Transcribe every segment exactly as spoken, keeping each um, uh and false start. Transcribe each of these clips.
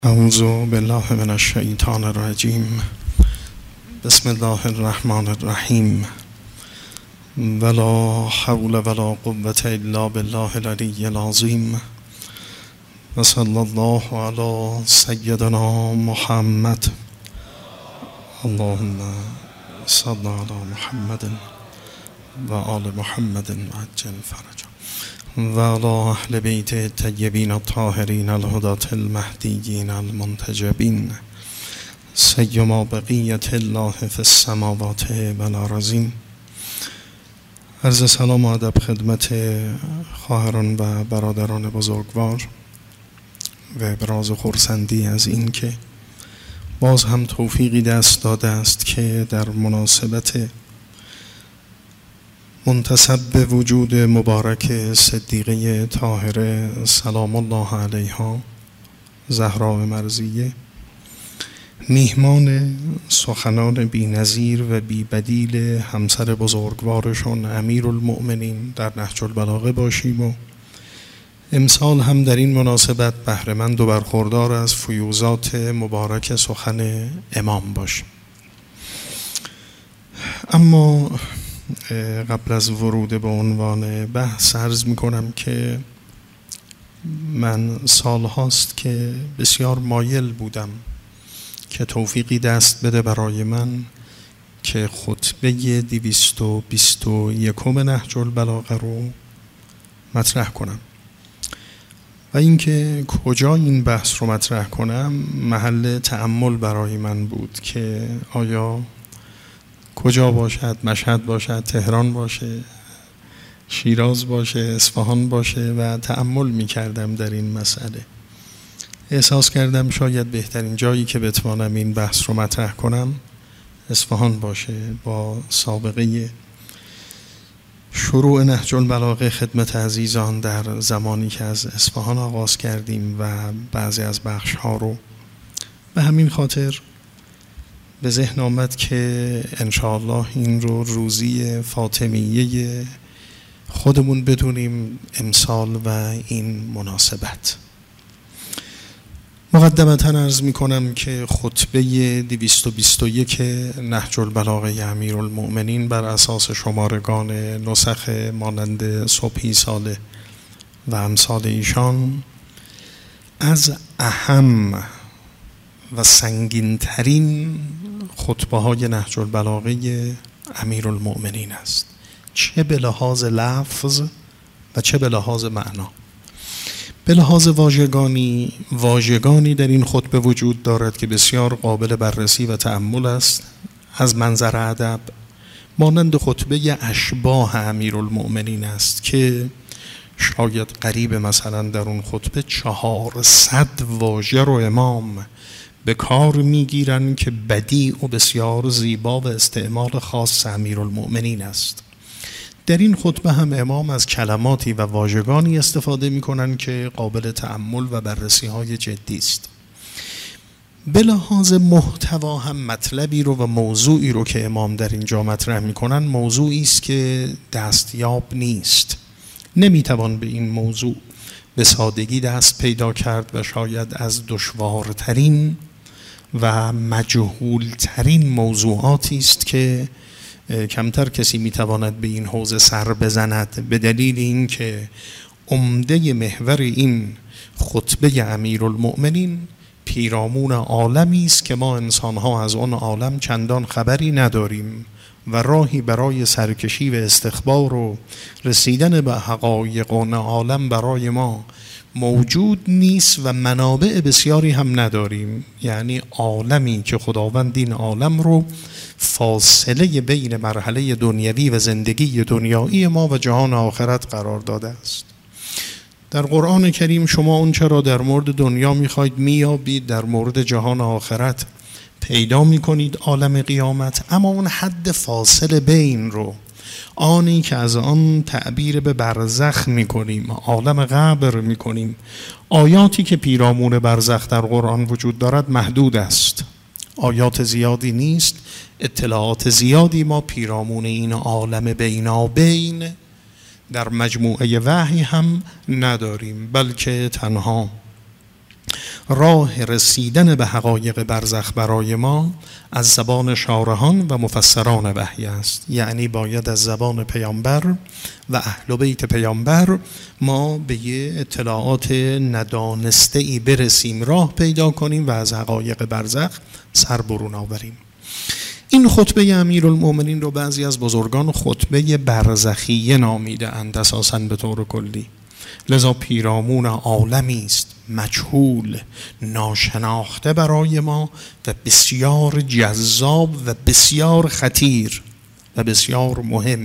اعوذ بالله من الشیطان الرجیم. بسم الله الرحمن الرحیم. ولا حول ولا قوة الا بالله العلی العظیم. و صلی الله علی سیدنا محمد. اللهم صل علی محمد و آل محمد وعجل فرجهم و علی اهل بیت الطیبین الطاهرین الهداة المهدیین المنتجبین سیما بقیت الله فی السماوات و الارضین. عرض سلام و ادب خدمت خواهران و برادران بزرگوار و ابراز خرسندی از این که باز هم توفیقی دست داده است که در مناسبت منتسب به وجود مبارک صدیقه طاهره سلام الله علیها زهراء مرضیه میهمان سخنان بی نظیر و بی بدیل همسر بزرگوارشون امیرالمؤمنین در نهج البلاغه باشیم و امسال هم در این مناسبت بهره‌مند و برخوردار از فیوزات مبارک سخن امام باشیم. اما قبل از ورود به عنوان بحث عرض می کنم که من سال هاست که بسیار مایل بودم که توفیقی دست بده برای من که خطبه دویست و بیست و یکم نهج البلاغه رو مطرح کنم و اینکه کجا این بحث رو مطرح کنم محل تأمل برای من بود که آیا کجا باشد، مشهد باشد، تهران باشه، شیراز باشه، اصفهان باشه و تأمل می کردم در این مسئله. احساس کردم شاید بهترین جایی که بتوانم این بحث رو مطرح کنم اصفهان باشه، با سابقه شروع نهج البلاغه خدمت عزیزان در زمانی که از اصفهان آغاز کردیم و بعضی از بخش ها رو به همین خاطر به ذهن آمد که انشاءالله این رو روزی فاطمیه خودمون بدونیم امسال و این مناسبت. مقدمتاً عرض می کنم که خطبه دویست و بیست و یک نهج البلاغه امیرالمؤمنین بر اساس شمارگان نسخ مانند صبحی ساله و امثال ایشان از اهم و سنگین ترین خطبه های نهج البلاغه امیرالمؤمنین است، چه به لحاظ لفظ و چه به لحاظ معنا. به لحاظ واژگانی واژگانی در این خطبه وجود دارد که بسیار قابل بررسی و تأمل است از منظر ادب، مانند خطبه اشباح امیرالمؤمنین است که شاید قریب مثلا در اون خطبه چهارصد واژه رو امام به کار میگیرن که بدیع و بسیار زیبا و استعمال خاص امیرالمؤمنین است. در این خطبه هم امام از کلماتی و واژگانی استفاده میکنن که قابل تأمل و بررسی های جدی است. به لحاظ محتوا هم مطلبی رو و موضوعی رو که امام در اینجا مطرح میکنن موضوعی است که دستیاب نیست. نمیتوان به این موضوع به سادگی دست پیدا کرد و شاید از دشوارترین و مجهولترین موضوعاتی است که کمتر کسی میتواند به این حوزه سر بزند، به دلیل اینکه عمده محور این خطبه امیرالمؤمنین پیرامون عالمی است که ما انسانها از آن عالم چندان خبری نداریم و راهی برای سرکشی و استخبار و رسیدن به حقایق آن عالم برای ما موجود نیست و منابع بسیاری هم نداریم. یعنی عالمی که خداوند این عالم رو فاصله بین مرحله دنیوی و زندگی دنیایی ما و جهان آخرت قرار داده است. در قرآن کریم شما اون چرا در مورد دنیا میخواید میابید در مورد جهان آخرت پیدا میکنید عالم قیامت، اما اون حد فاصله بین رو، آنی که از آن تعبیر به برزخ میکنیم، عالم قبر میکنیم، آیاتی که پیرامون برزخ در قرآن وجود دارد محدود است، آیات زیادی نیست، اطلاعات زیادی ما پیرامون این عالم بینابین در مجموعه وحی هم نداریم، بلکه تنها راه رسیدن به حقایق برزخ برای ما از زبان شارحان و مفسران وحی است. یعنی باید از زبان پیامبر و اهل بیت پیامبر ما به یه اطلاعات ندانسته ای برسیم، راه پیدا کنیم و از حقایق برزخ سر برون آوریم. این خطبه امیرالمؤمنین رو بعضی از بزرگان خطبه برزخیه نامیده اند، اساساً به طور کلی. لذا پیرامون عالمی است مجهول، ناشناخته برای ما و بسیار جذاب و بسیار خطیر و بسیار مهم.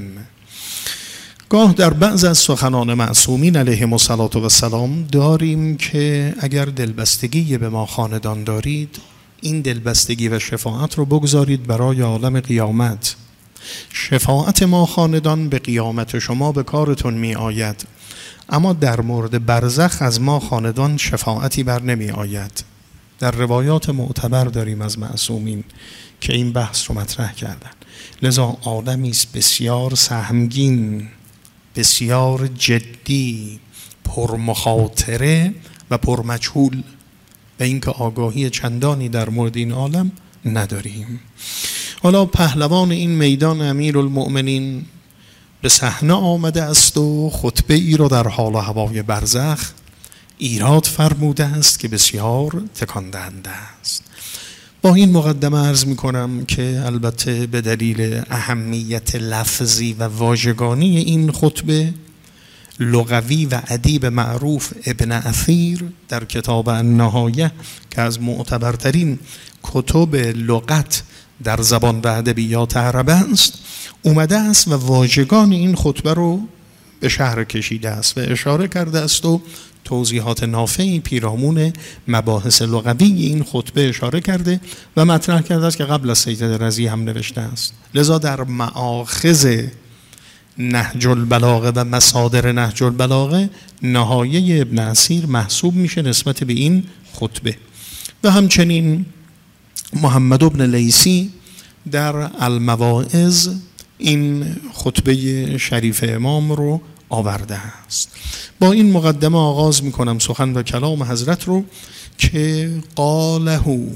گاه در بعض از سخنان معصومین علیهم السلام داریم که اگر دلبستگی به ما خاندان دارید، این دلبستگی و شفاعت رو بگذارید برای عالم قیامت. شفاعت ما خاندان به قیامت شما به کارتون می آید، اما در مورد برزخ از ما خاندان شفاعتی بر نمی آید. در روایات معتبر داریم از معصومین که این بحث رو مطرح کردن. لذا عالمی است بسیار سهمگین، بسیار جدی، پرمخاطره و پرمجهول، و اینکه آگاهی چندانی در مورد این عالم نداریم. حالا پهلوان این میدان امیرالمؤمنین به صحنه آمده است و خطبه ای رو در حال و هوای برزخ ایراد فرموده است که بسیار تکان دهنده است. با این مقدمه عرض می کنم که البته به دلیل اهمیت لفظی و واژگانی این خطبه، لغوی و ادیب معروف ابن اثیر در کتاب النهایه که از معتبرترین کتب لغت در زبان و ادبیات عرب است، اومده است و واژگان این خطبه رو به شهر کشیده است و اشاره کرده است و توضیحات نافعی پیرامون مباحث لغوی این خطبه اشاره کرده و مطرح کرده است که قبل از سید رضی هم نوشته است. لذا در مآخذ نهج البلاغه و مصادر نهج البلاغه نهایه ابن اثیر محسوب میشه نسبت به این خطبه. و همچنین محمد ابن لیثی در المواعظ این خطبه شریف امام رو آورده است. با این مقدمه آغاز میکنم سخن و کلام حضرت رو که قاله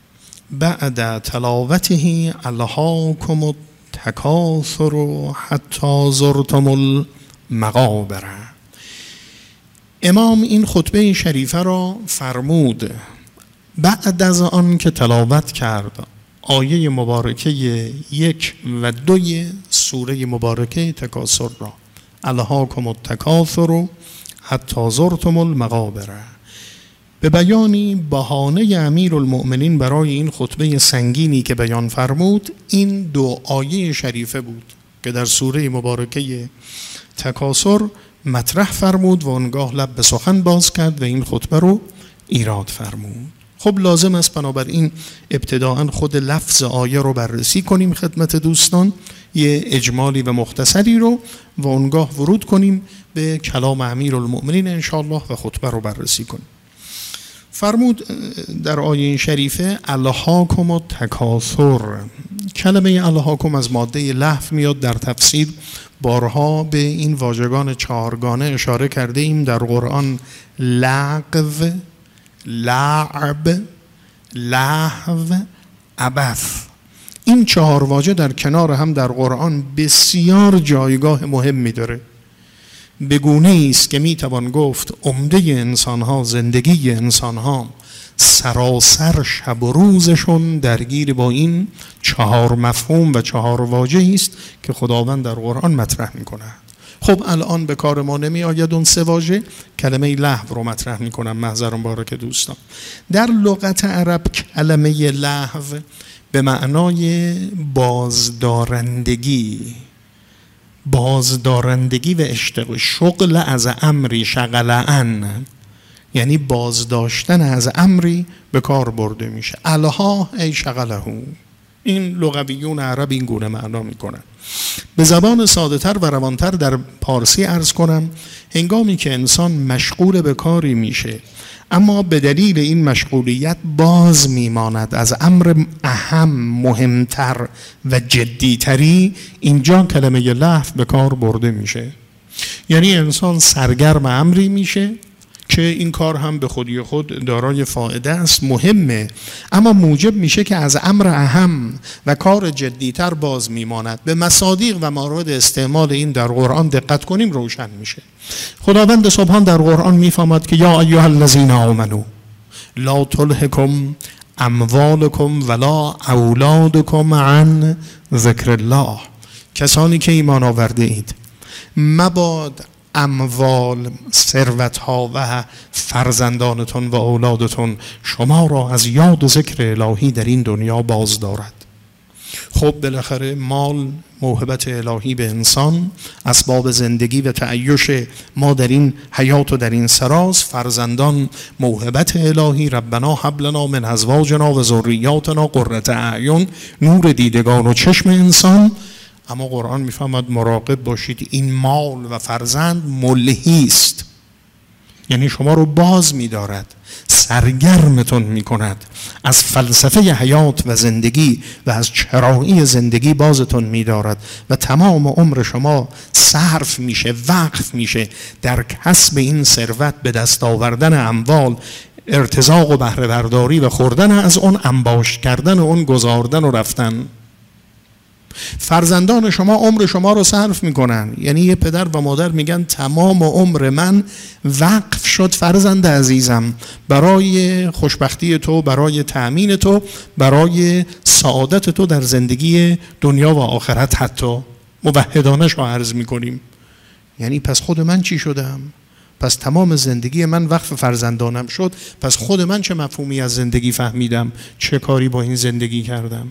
بعد تلاوته الهاکم التکاثر حتی زرتم المقابر. امام این خطبه شریفه را فرمود بعد از آن که تلاوت کرد آیه مبارکه یک و دوی سوره مبارکه تکاثر را، الهاکم التکاثر حتی زرتم المقابر، به بیانی بهانه امیرالمؤمنین برای این خطبه سنگینی که بیان فرمود، این دو آیه شریفه بود که در سوره مبارکه تکاثر مطرح فرمود و آنگاه لب به سخن باز کرد و این خطبه رو ایراد فرمود. خب لازم است بنابراین ابتداءً خود لفظ آیه رو بررسی کنیم خدمت دوستان، یه اجمالی و مختصری رو، و آنگاه ورود کنیم به کلام امیرالمؤمنین انشاءالله و خطبه رو بررسی کنیم. فرمود در آیه شریفه الهاکم التکاثر. کلمه الهاکم از ماده لهو میاد. در تفسیر بارها به این واژگان چهارگانه اشاره کرده ایم در قرآن: لغو، لعب، لهو، عبث. این چهار واژه در کنار هم در قرآن بسیار جایگاه مهمی داره، به گونه‌ای است که میتوان گفت عمده انسان‌ها، زندگی انسان‌ها سراسر شب و روزشون درگیر با این چهار مفهوم و چهار واژه‌ای است که خداوند در قرآن مطرح می‌کند. خب الان به کار ما نمی آید اون سه واژه، کلمه لهو رو مطرح می‌کنم محضران بارک دوستان. در لغت عرب کلمه لهو به معنای بازدارندگی، بازدارندگی و اشتغال، شغل از امری شغلن، یعنی بازداشتن از امری به کار برده میشه. الها ای شغله. این لغویون عرب این گونه معنا میکنن. به زبان ساده تر و روانتر در پارسی عرض کنم، هنگامی که انسان مشغول به کاری میشه اما به دلیل این مشغولیت باز میماند از امر اهم، مهمتر و جدیتری، اینجا کلمه لهو به کار برده میشه. یعنی انسان سرگرم امری میشه که این کار هم به خودی خود دارای فایده است، مهمه، اما موجب میشه که از امر اهم و کار جدیتر باز میماند. به مصادیق و موارد استعمال این در قرآن دقت کنیم روشن میشه. خداوند سبحان در قرآن میفهمد که یا ایها الذین آمنوا لا تلهکم اموالکم ولا اولادکم عن ذکر الله. کسانی که ایمان آورده اید مباد اموال، ثروت‌ها و فرزندانتون و اولادتون شما را از یاد و ذکر الهی در این دنیا باز دارد. خب بالاخره مال موهبت الهی به انسان، اسباب زندگی و تعیش ما در این حیات و در این سراز. فرزندان موهبت الهی، ربنا هب لنا من ازواجنا و ذریاتنا قرة اعین، نور دیدگان و چشم انسان. اما قرآن میفهمد مراقب باشید، این مال و فرزند ملهی است، یعنی شما رو باز می‌دارد، سرگرمتون می‌کند، از فلسفه حیات و زندگی و از چرایی زندگی بازتون می‌دارد و تمام عمر شما صرف میشه، وقف میشه در کسب این ثروت، به دست آوردن اموال، ارتزاق و بهره برداری و خوردن از اون، انباشت کردن اون، گذاردن و رفتن. فرزندان شما عمر شما رو صرف میکنن، یعنی یه پدر و مادر میگن تمام عمر من وقف شد فرزند عزیزم برای خوشبختی تو، برای تأمین تو، برای سعادت تو در زندگی دنیا و آخرت. حتی موحدانه شو عرض میکنیم، یعنی پس خود من چی شدم؟ پس تمام زندگی من وقف فرزندانم شد، پس خود من چه مفهومی از زندگی فهمیدم، چه کاری با این زندگی کردم؟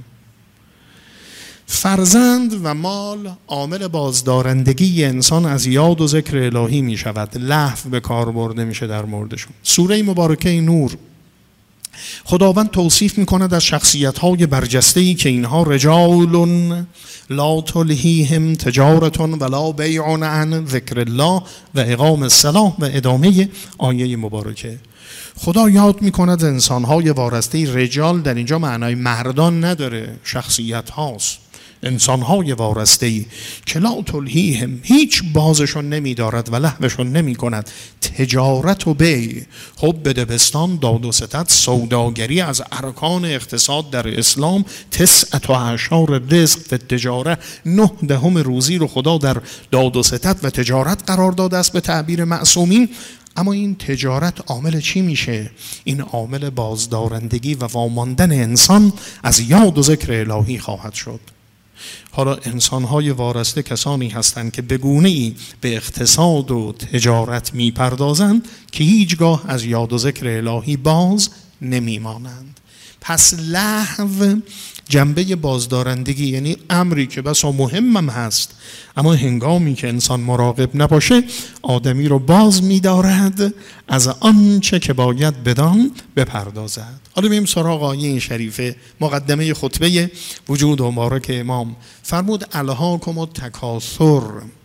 فرزند و مال عامل بازدارندگی انسان از یاد و ذکر الهی می شود، لهو به کار برده میشه در موردشون. سوره مبارکه نور خداوند توصیف می کند از شخصیت های برجسته‌ای که اینها رجال لا تلهیهم تجارت ولا بیع عن ذکر الله و اقام الصلاة و ادامه آیه مبارکه. خدا یاد می کند انسان های وارسته. رجال در اینجا معنای مردان نداره، شخصیت هاست، انسان های وارسته‌ای که لا تلهیهم، هیچ بازشون نمی دارد و لهوشون نمی کند، تجارت و بیع. خب بدبستان، داد و ستد، سوداگری از ارکان اقتصاد در اسلام. تسعة و عشر رزق و تجاره، نه دهم روزی رو خدا در داد و ستد و تجارت قرار داده است به تعبیر معصومین. اما این تجارت عامل چی میشه؟ این عامل بازدارندگی و واماندن انسان از یاد و ذکر الهی خواهد شد. حالا انسان‌های وارسته کسانی هستند که به گونه‌ای به اقتصاد و تجارت می‌پردازند که هیچگاه از یاد و ذکر الهی باز نمی‌مانند. پس لهو جنبه بازدارندگی، یعنی امری که بسا مهمم هست اما هنگامی که انسان مراقب نباشه آدمی رو باز می‌دارد از آنچه که باید بدان بپردازد. حالا بریم سراغ آیه این شریفه، مقدمه خطبه وجود مبارک امام. فرمود الهاکم التکاثر،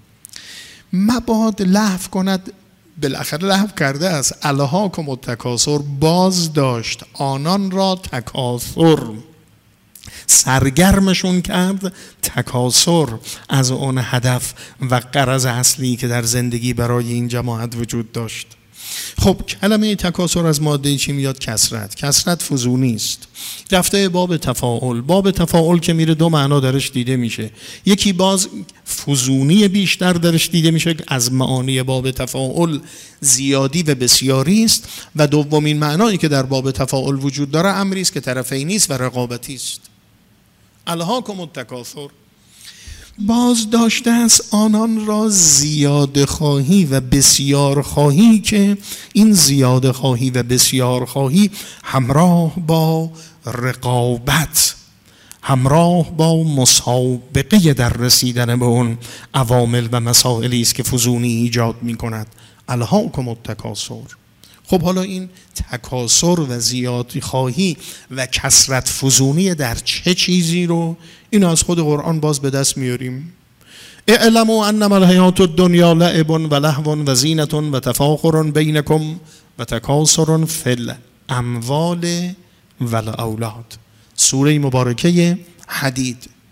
مباد لهو کند، بالاخره لهو کرده است. الهاکم التکاثر، باز داشت آنان را تکاثر، سرگرمشون کرد تکاثر از اون هدف و غرض اصلی که در زندگی برای این جماعت وجود داشت. خب کلمه تکاثر از ماده چی میاد؟ کثرت. کثرت فزونی است. رفته باب تفاعل. باب تفاعل که میره دو معنا درش دیده میشه، یکی باز فزونی بیشتر درش دیده میشه از معانی باب تفاعل زیادی و بسیاری است، و دومین معنایی که در باب تفاعل وجود داره امری است که طرفینی است و رقابتی است. الهاکم التکاثر، باز داشته است آنان را زیاده خواهی و بسیار خواهی، که این زیاده خواهی و بسیار خواهی همراه با رقابت، همراه با مسابقه در رسیدن به اون عوامل و مسائلی است که فزونی ایجاد می کند. الهاکم التکاثر. خب حالا این تکاثر و زیادی خواهی و کثرت فزونی در چه چیزی رو؟ این از خود قرآن باز به دست میاریم. اعلموا انما الحیات الدنیا لعب و لهو و زینة و تفاخر بینکم و تکاثر فی الاموال و الاولاد. سوره مبارکه حدید.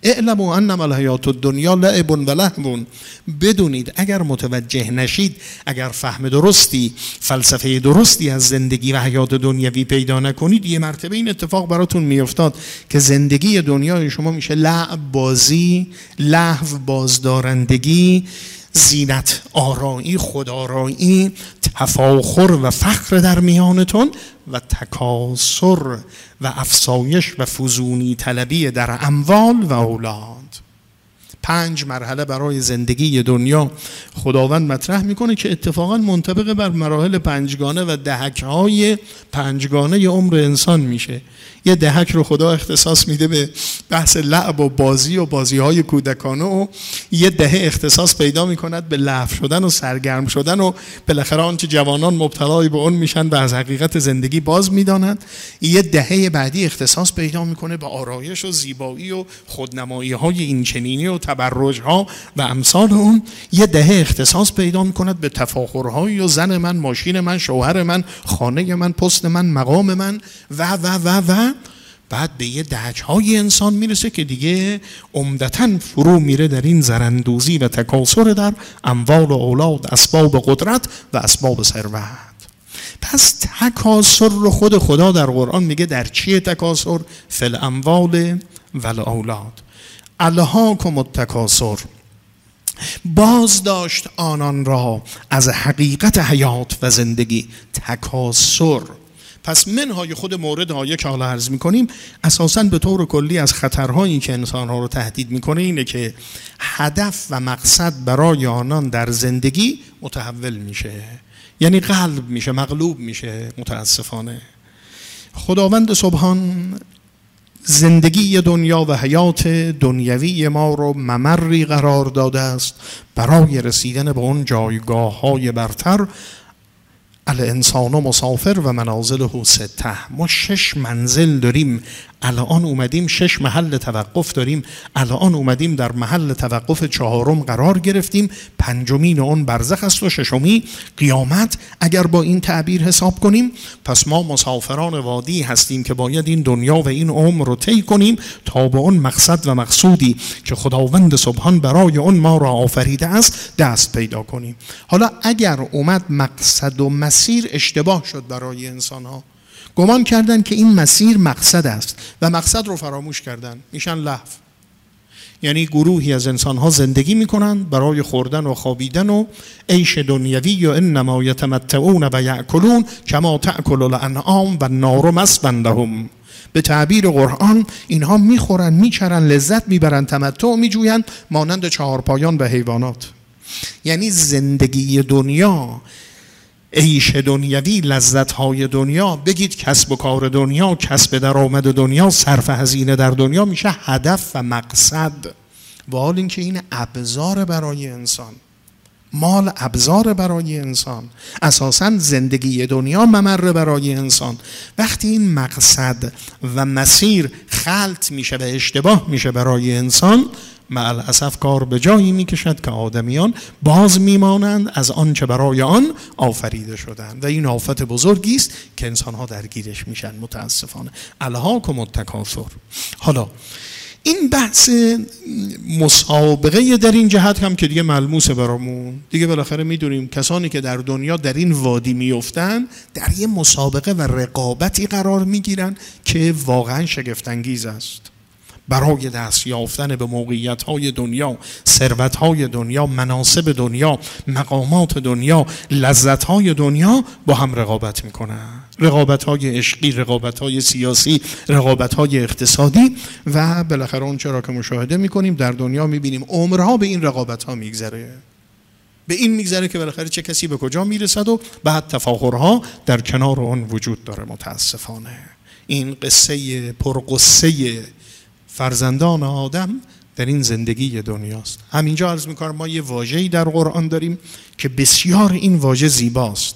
اعلموا انما الحیات الدنیا لعب و لهو. بدونید اگر متوجه نشید، اگر فهم درستی، فلسفه درستی از زندگی و حیات دنیوی پیدا نکنید، یه مرتبه این اتفاق براتون میافتاد که زندگی دنیای شما میشه لعب، بازی، لهو، بازدارندگی، زینت آرایی، خودآرایی، تفاخر و فخر در میانتون و تکاثر و افزایش و فزونی طلبی در اموال و اولاد. پنج مرحله برای زندگی دنیا خداوند مطرح میکنه که اتفاقا منطبق بر مراحل پنجگانه و دهک‌های پنجگانه عمر انسان میشه. یه دهک رو خدا اختصاص میده به بحث لعب و بازی و بازی‌های کودکانه و یه دهه اختصاص پیدا میکند به لهو شدن و سرگرم شدن و بالاخره آنچه جوانان مبتلای به اون میشن و از حقیقت زندگی باز میدانند. یه دهه بعدی اختصاص پیدا میکنه به آرایش و زیبایی و خودنمایی‌های اینچنینی و تبرج‌ها و امثال اون. یه دهه اختصاص پیدا میکند به تفاخرهای و زن من، ماشین من، شوهر من، خانه من، پست من، مقام من و و و و بعد به یه دهک‌های انسان میرسه که دیگه عمدتاً فرو میره در این زرندوزی و تکاثر در اموال و اولاد، اسباب قدرت و اسباب ثروت. پس تکاثر رو خود خدا در قرآن میگه در چیه تکاثر؟ فی الاموال و الاولاد. الهاکم التکاثر، باز داشت آنان را از حقیقت حیات و زندگی. تکاثر. پس منهای خود مورد آیه که حالا عرض میکنیم اساساً به طور کلی از خطرهایی که انسانها رو تهدید میکنه اینه که هدف و مقصد برای آنان در زندگی متحول میشه، یعنی قلب میشه، مغلوب میشه. متاسفانه خداوند سبحان زندگی دنیا و حیات دنیوی ما رو ممری قرار داده است برای رسیدن به اون جایگاه های برتر. الانسان مسافر و منازله سته. ما شش منزل داریم، الان اومدیم شش محل توقف داریم، الان اومدیم در محل توقف چهارم قرار گرفتیم، پنجمین اون برزخ است و ششمی قیامت اگر با این تعبیر حساب کنیم. پس ما مسافران وادی هستیم که باید این دنیا و این عمر رو طی کنیم تا به اون مقصد و مقصودی که خداوند سبحان برای اون ما را آفریده است دست پیدا کنیم. حالا اگر اومد مقصد و مسیر اشتباه شد برای انسان ها، گمان کردن که این مسیر مقصد است و مقصد رو فراموش کردن، میشن لهو. یعنی گروهی از انسان‌ها زندگی میکنن برای خوردن و خوابیدن و عیش دنیوی و انما یتمتعون و یأکلون کما تأکل الانعام و النار مثوی لهم. به تعبیر قرآن اینها میخورن، میچرن، لذت میبرن، تمتع میجوین مانند چهارپایان و حیوانات. یعنی زندگی دنیا، عیش دنیوی، لذت‌های دنیا، بگید کسب و کار دنیا، کسب درآمد دنیا، صرف هزینه در دنیا میشه هدف و مقصد. و حال اینکه این ابزار برای انسان، مال ابزار برای انسان، اساساً زندگی دنیا ممر برای انسان. وقتی این مقصد و مسیر خلط میشه و اشتباه میشه برای انسان، مع الاسف کار به جایی میکشد که آدمیان باز میمانند از آنچه برای آن آفریده شدند و این آفت بزرگی است که انسانها درگیرش میشن. متاسفانه الهاکم التکاثر. حالا این بحث مسابقه در این جهت هم که دیگه ملموسه برامون، دیگه بالاخره میدونیم کسانی که در دنیا در این وادی میافتن در یه مسابقه و رقابتی قرار میگیرن که واقعا شگفت انگیز است برای دست یافتن به موقعیت‌های دنیا، ثروت‌های دنیا، مناصب دنیا، مقامات دنیا، لذت‌های دنیا با هم رقابت میکنن. رقابت‌های عشقی، رقابت‌های سیاسی، رقابت‌های اقتصادی و بالاخره اون چرا که مشاهده میکنیم در دنیا میبینیم عمرها به این رقابت‌ها میگذره. به این میگذره که بالاخره چه کسی به کجا میرسد و بعد تفاخرها در کنار اون وجود داره. متاسفانه این قصه پرقصه فرزندان آدم در این زندگی دنیاست. همینجا عرض میکنم ما یه واژه‌ای در قرآن داریم که بسیار این واژه زیباست،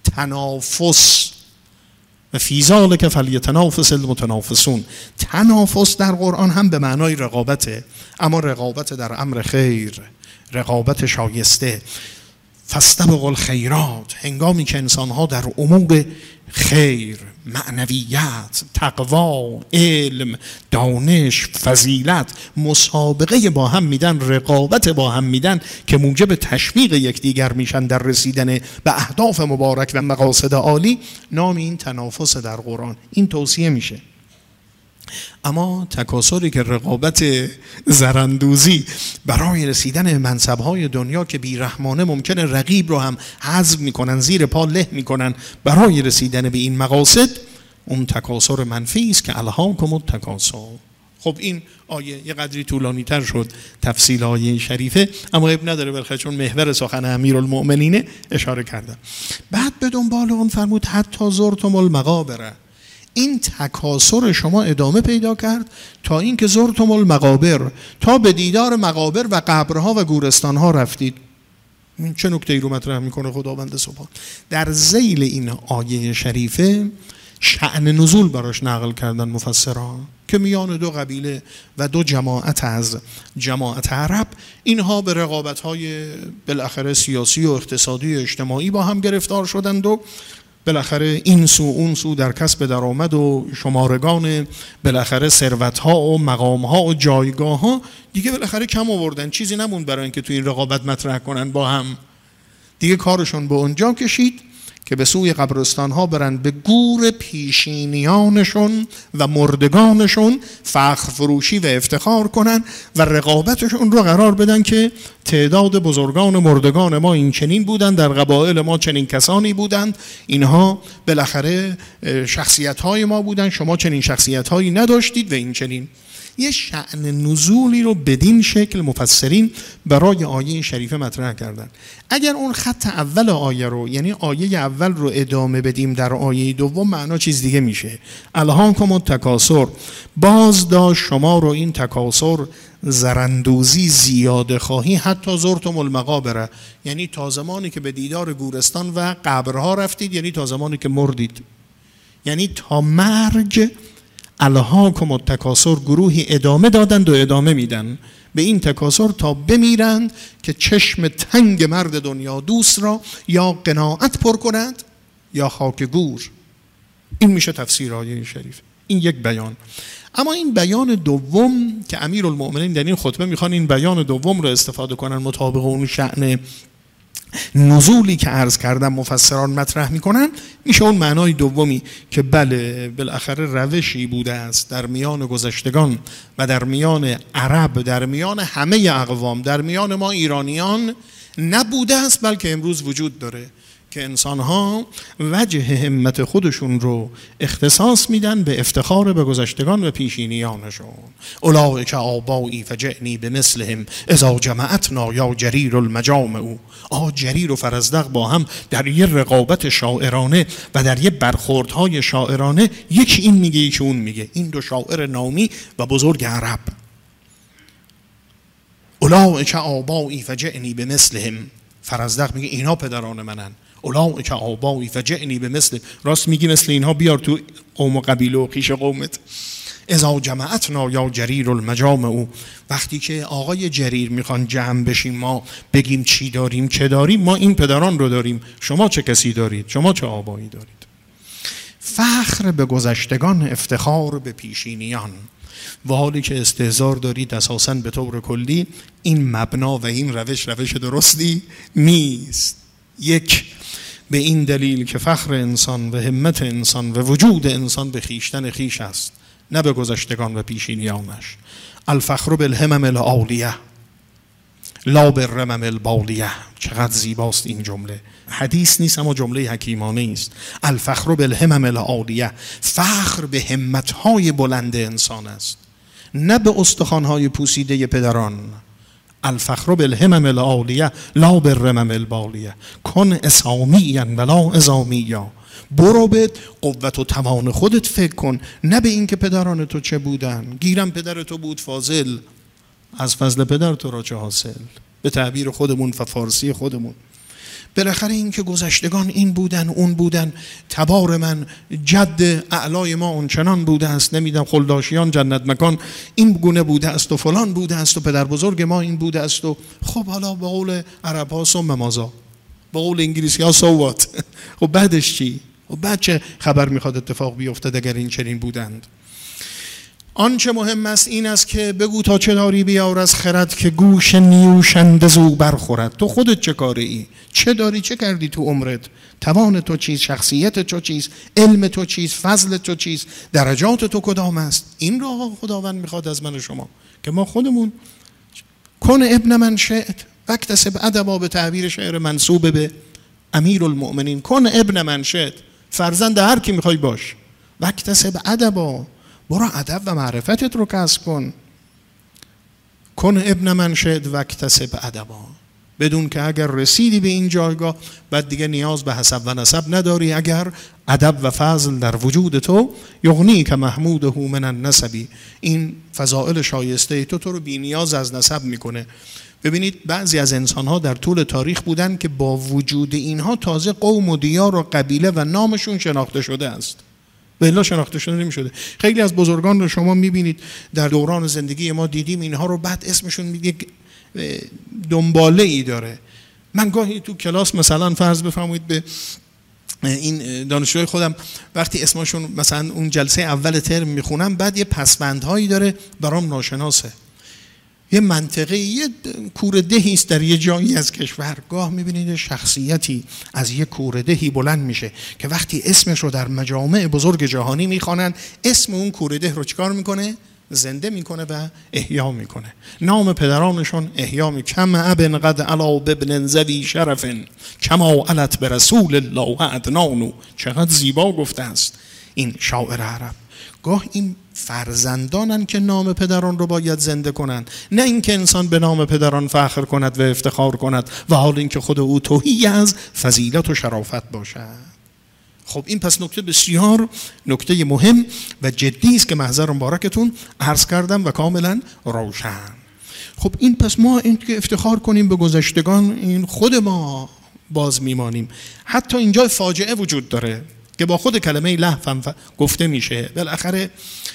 تنافس. و فی ذلک فلیتنافس المتنافسون. تنافس در قرآن هم به معنای رقابته، اما رقابت در امر خیر، رقابت شایسته. فاستبقوا الخیرات، هنگامی که انسان‌ها در امور خیر معنویت، تقوا، علم، دانش، فضیلت مسابقه با هم میدن، رقابت با هم میدن که موجب تشویق یکدیگر میشن در رسیدن به اهداف مبارک و مقاصد عالی، نام این تنافس در قرآن. این توصیه میشه. اما تکاسلی که رقابت زراندوزی برای رسیدن منصب‌های دنیا که بیرحمانه ممکنه رقیب رو هم حذف میکنن، زیر پا له میکنن برای رسیدن به این مقاصد، اون تکاسر منفی است که الهاکم التکاسر. خب این آیه یه قدری طولانی تر شد تفصیل آیه شریفه، اما اب نداره بلخه چون محور سخن امیرالمؤمنین اشاره کردم. بعد به دنبال اون فرمود حتی زرتم المقابر، این تکاسر شما ادامه پیدا کرد تا اینکه زرتم المقابر، تا به دیدار مقابر و قبرها و گورستانها رفتید. چه نکته‌ای رو مطرح میکنه خداوند سبحان؟ در ذیل این آیه شریفه شأن نزول براش نقل کردن مفسران که میان دو قبیله و دو جماعت از جماعت عرب، اینها به رقابت‌های بالاخره سیاسی و اقتصادی و اجتماعی با هم گرفتار شدند و بالاخره این سو اون سو در کسب درآمد و شمارگان بالاخره ثروت‌ها و مقام‌ها و جایگاه‌ها دیگه بالاخره کم آوردن، چیزی نموند برای اینکه توی این رقابت مطرح کنن با هم. دیگه کارشون به اونجا کشید که به سوی قبرستان‌ها برن به گور پیشینیانشون و مردگانشون فخر فروشی و افتخار کنن و رقابتشون رو قرار بدن که تعداد بزرگان مردگان ما این چنین بودن، در قبایل ما چنین کسانی بودند، اینها بالاخره شخصیت‌های ما بودن، شما چنین شخصیت‌هایی نداشتید و این چنین. یه شأن نزولی رو بدین شکل مفسرین برای آیه شریفه مطرح کردن. اگر اون خط اول آیه رو، یعنی آیه اول رو ادامه بدیم در آیه دوم، معنا چیز دیگه میشه. الهاکم التکاسر، باز داشت شما رو این تکاسر، زرندوزی، زیاده خواهی، حتی زرتم المقابر، یعنی تا زمانی که به دیدار گورستان و قبرها رفتید، یعنی تا زمانی که مردید، یعنی تا مرگ. الهاکم التکاسر، گروهی ادامه دادند و ادامه میدن به این تکاسر تا بمیرند که چشم تنگ مرد دنیا دوست را یا قناعت پر کنند یا خاک گور. این میشه تفسیر آیه شریف. این یک بیان. اما این بیان دوم که امیرالمؤمنین در این خطبه میخوان این بیان دوم رو استفاده کنن مطابق اون شأن نزولی که عرض کردم مفسران مطرح میکنن، میشه اون معنای دومی که بله بالاخره روشی بوده است در میان گذشتگان و در میان عرب، در میان همه اقوام، در میان ما ایرانیان نبوده است، بلکه امروز وجود داره که انسانها وجه همت خودشون رو اختصاص میدن به افتخار به گذشتگان و پیشینیانشون. اولئک آبایی فجئنی بمثلهم اذا جمعتنا یا جریر المجامع. آ جریر و فرزدق با هم در یه رقابت شاعرانه و در یه برخوردهای شاعرانه، یکی این میگه یکی اون میگه، این دو شاعر نامی و بزرگ عرب. اولئک آبایی فجئنی بمثلهم، فرزدق میگه اینا پدران منن. اولئک آبایی فجئنی بمثل، راست میگی مثل اینها بیار تو قوم و قبیله و خیش قومت. اذا جمعتنا یا جریر المجامع، وقتی که آقای جریر میخوان جمع بشیم ما بگیم چی داریم چه داریم، ما این پدران رو داریم، شما چه کسی دارید، شما چه آبایی دارید. فخر به گذشتگان، افتخار به پیشینیان، و حالی که استهزار دارید اساساً به طور کلی، این مبنا و این روش روش درستی نیست. یک، به این دلیل که فخر انسان و همت انسان و وجود انسان به خیشتن خیش است، نه به گذشتگان و پیشینیانش. الفخر بالهمم العالیه لا بالرمم البالیه. چقدر زیباست این جمله. حدیث نیست اما جمله حکیمانه است. الفخر بالهمم العالیه، فخر به همت‌های بلند انسان است، نه به استخوان‌های پوسیده پدران. الفخر بالهمم العالیه لا بالرمم البالیه. کن اسامیا ولا ازامیا، برو به قوت و توان خودت فکر کن، نه به این که پدران تو چه بودن. گیرم پدر تو بود فاضل، از فضل پدر تو را چه حاصل، به تعبیر خودمون و فارسی خودمون. بالاخره این که گذشتگان این بودن اون بودن، تبار من جد اعلای ما اون چنان بوده است، نمیدم خلداشیان جنت مکان این گونه بوده است و فلان بوده است و پدر بزرگ ما این بوده است و خب حالا با قول عرب ها ثم ماذا، با قول انگلیسی ها so what. خب بعدش چی؟ و بعد چه خبر میخواد اتفاق بیفتد اگر این چنین بودند؟ آنچه مهم است این است که بگو تا چه داری بیار از خرد که گوش نیوشنده زو برخورد. تو خودت چه کاره ای؟ چه داری؟ چه کردی تو عمرت؟ توان تو چیست؟ شخصیت تو چیست؟ علم تو چیست؟ فضل تو چیست؟ درجات تو کدام است؟ این را خداوند میخواد از من و شما که ما خودمون کن ابن من شئت واکتسب ادبا، به تعبیر شعر منسوب به امیرالمؤمنین، کن ابن من شئت، فرزند هر کی میخوای باش، واکتسب ادبا، برو ادب و معرفتت رو کسب کن. کن ابن من شئت واکتسب ادبا، بدون که اگر رسیدی به این جایگاه بعد دیگه نیاز به حسب و نسب نداری. اگر ادب و فضل در وجود تو یغنی که محموده من النسبی، این فضائل شایسته تو تو رو بی نیاز از نسب میکنه. ببینید بعضی از انسان‌ها در طول تاریخ بودن که با وجود اینها تازه قوم و دیار و قبیله و نامشون شناخته شده است، و الا شناخته شده نمی‌شده. خیلی از بزرگان رو شما می‌بینید در دوران زندگی ما دیدیم اینها رو، بعد اسمشون میگه دنباله ای داره. من گاهی تو کلاس مثلا فرض بفرمایید به این دانشجوی خودم وقتی اسمشون مثلا اون جلسه اول ترم میخونم، بعد یه پسوندهایی داره برام ناشناسه، یه منطقه، یه کوردهی است در یه جایی از کشور. گاه میبینید شخصیتی از یه کوردهی بلند میشه که وقتی اسمش رو در مجامع بزرگ جهانی میخوانند، اسم اون کورده رو چیکار میکنه؟ زنده میکنه و احیا میکنه. نام پدرانشون احیا می کم ابن قد علا بابن ذوی شرف کما علت برسول الله عدنان. چقدر زیبا گفته است این شاعر عرب. گاه این فرزندانن که نام پدران رو باید زنده کنند، نه اینکه انسان به نام پدران فخر کند و افتخار کند و حال اینکه خود او تهی از فضیلت و شرافت باشد. خب این پس نکته بسیار نکته مهم و جدی است که محضر مبارکتون عرض کردم و کاملا روشن. خب این پس ما این که افتخار کنیم به گذشتگان، این خود ما باز میمانیم. حتی اینجا فاجعه وجود داره که با خود کلمه لهو گفته میشه. بالاخره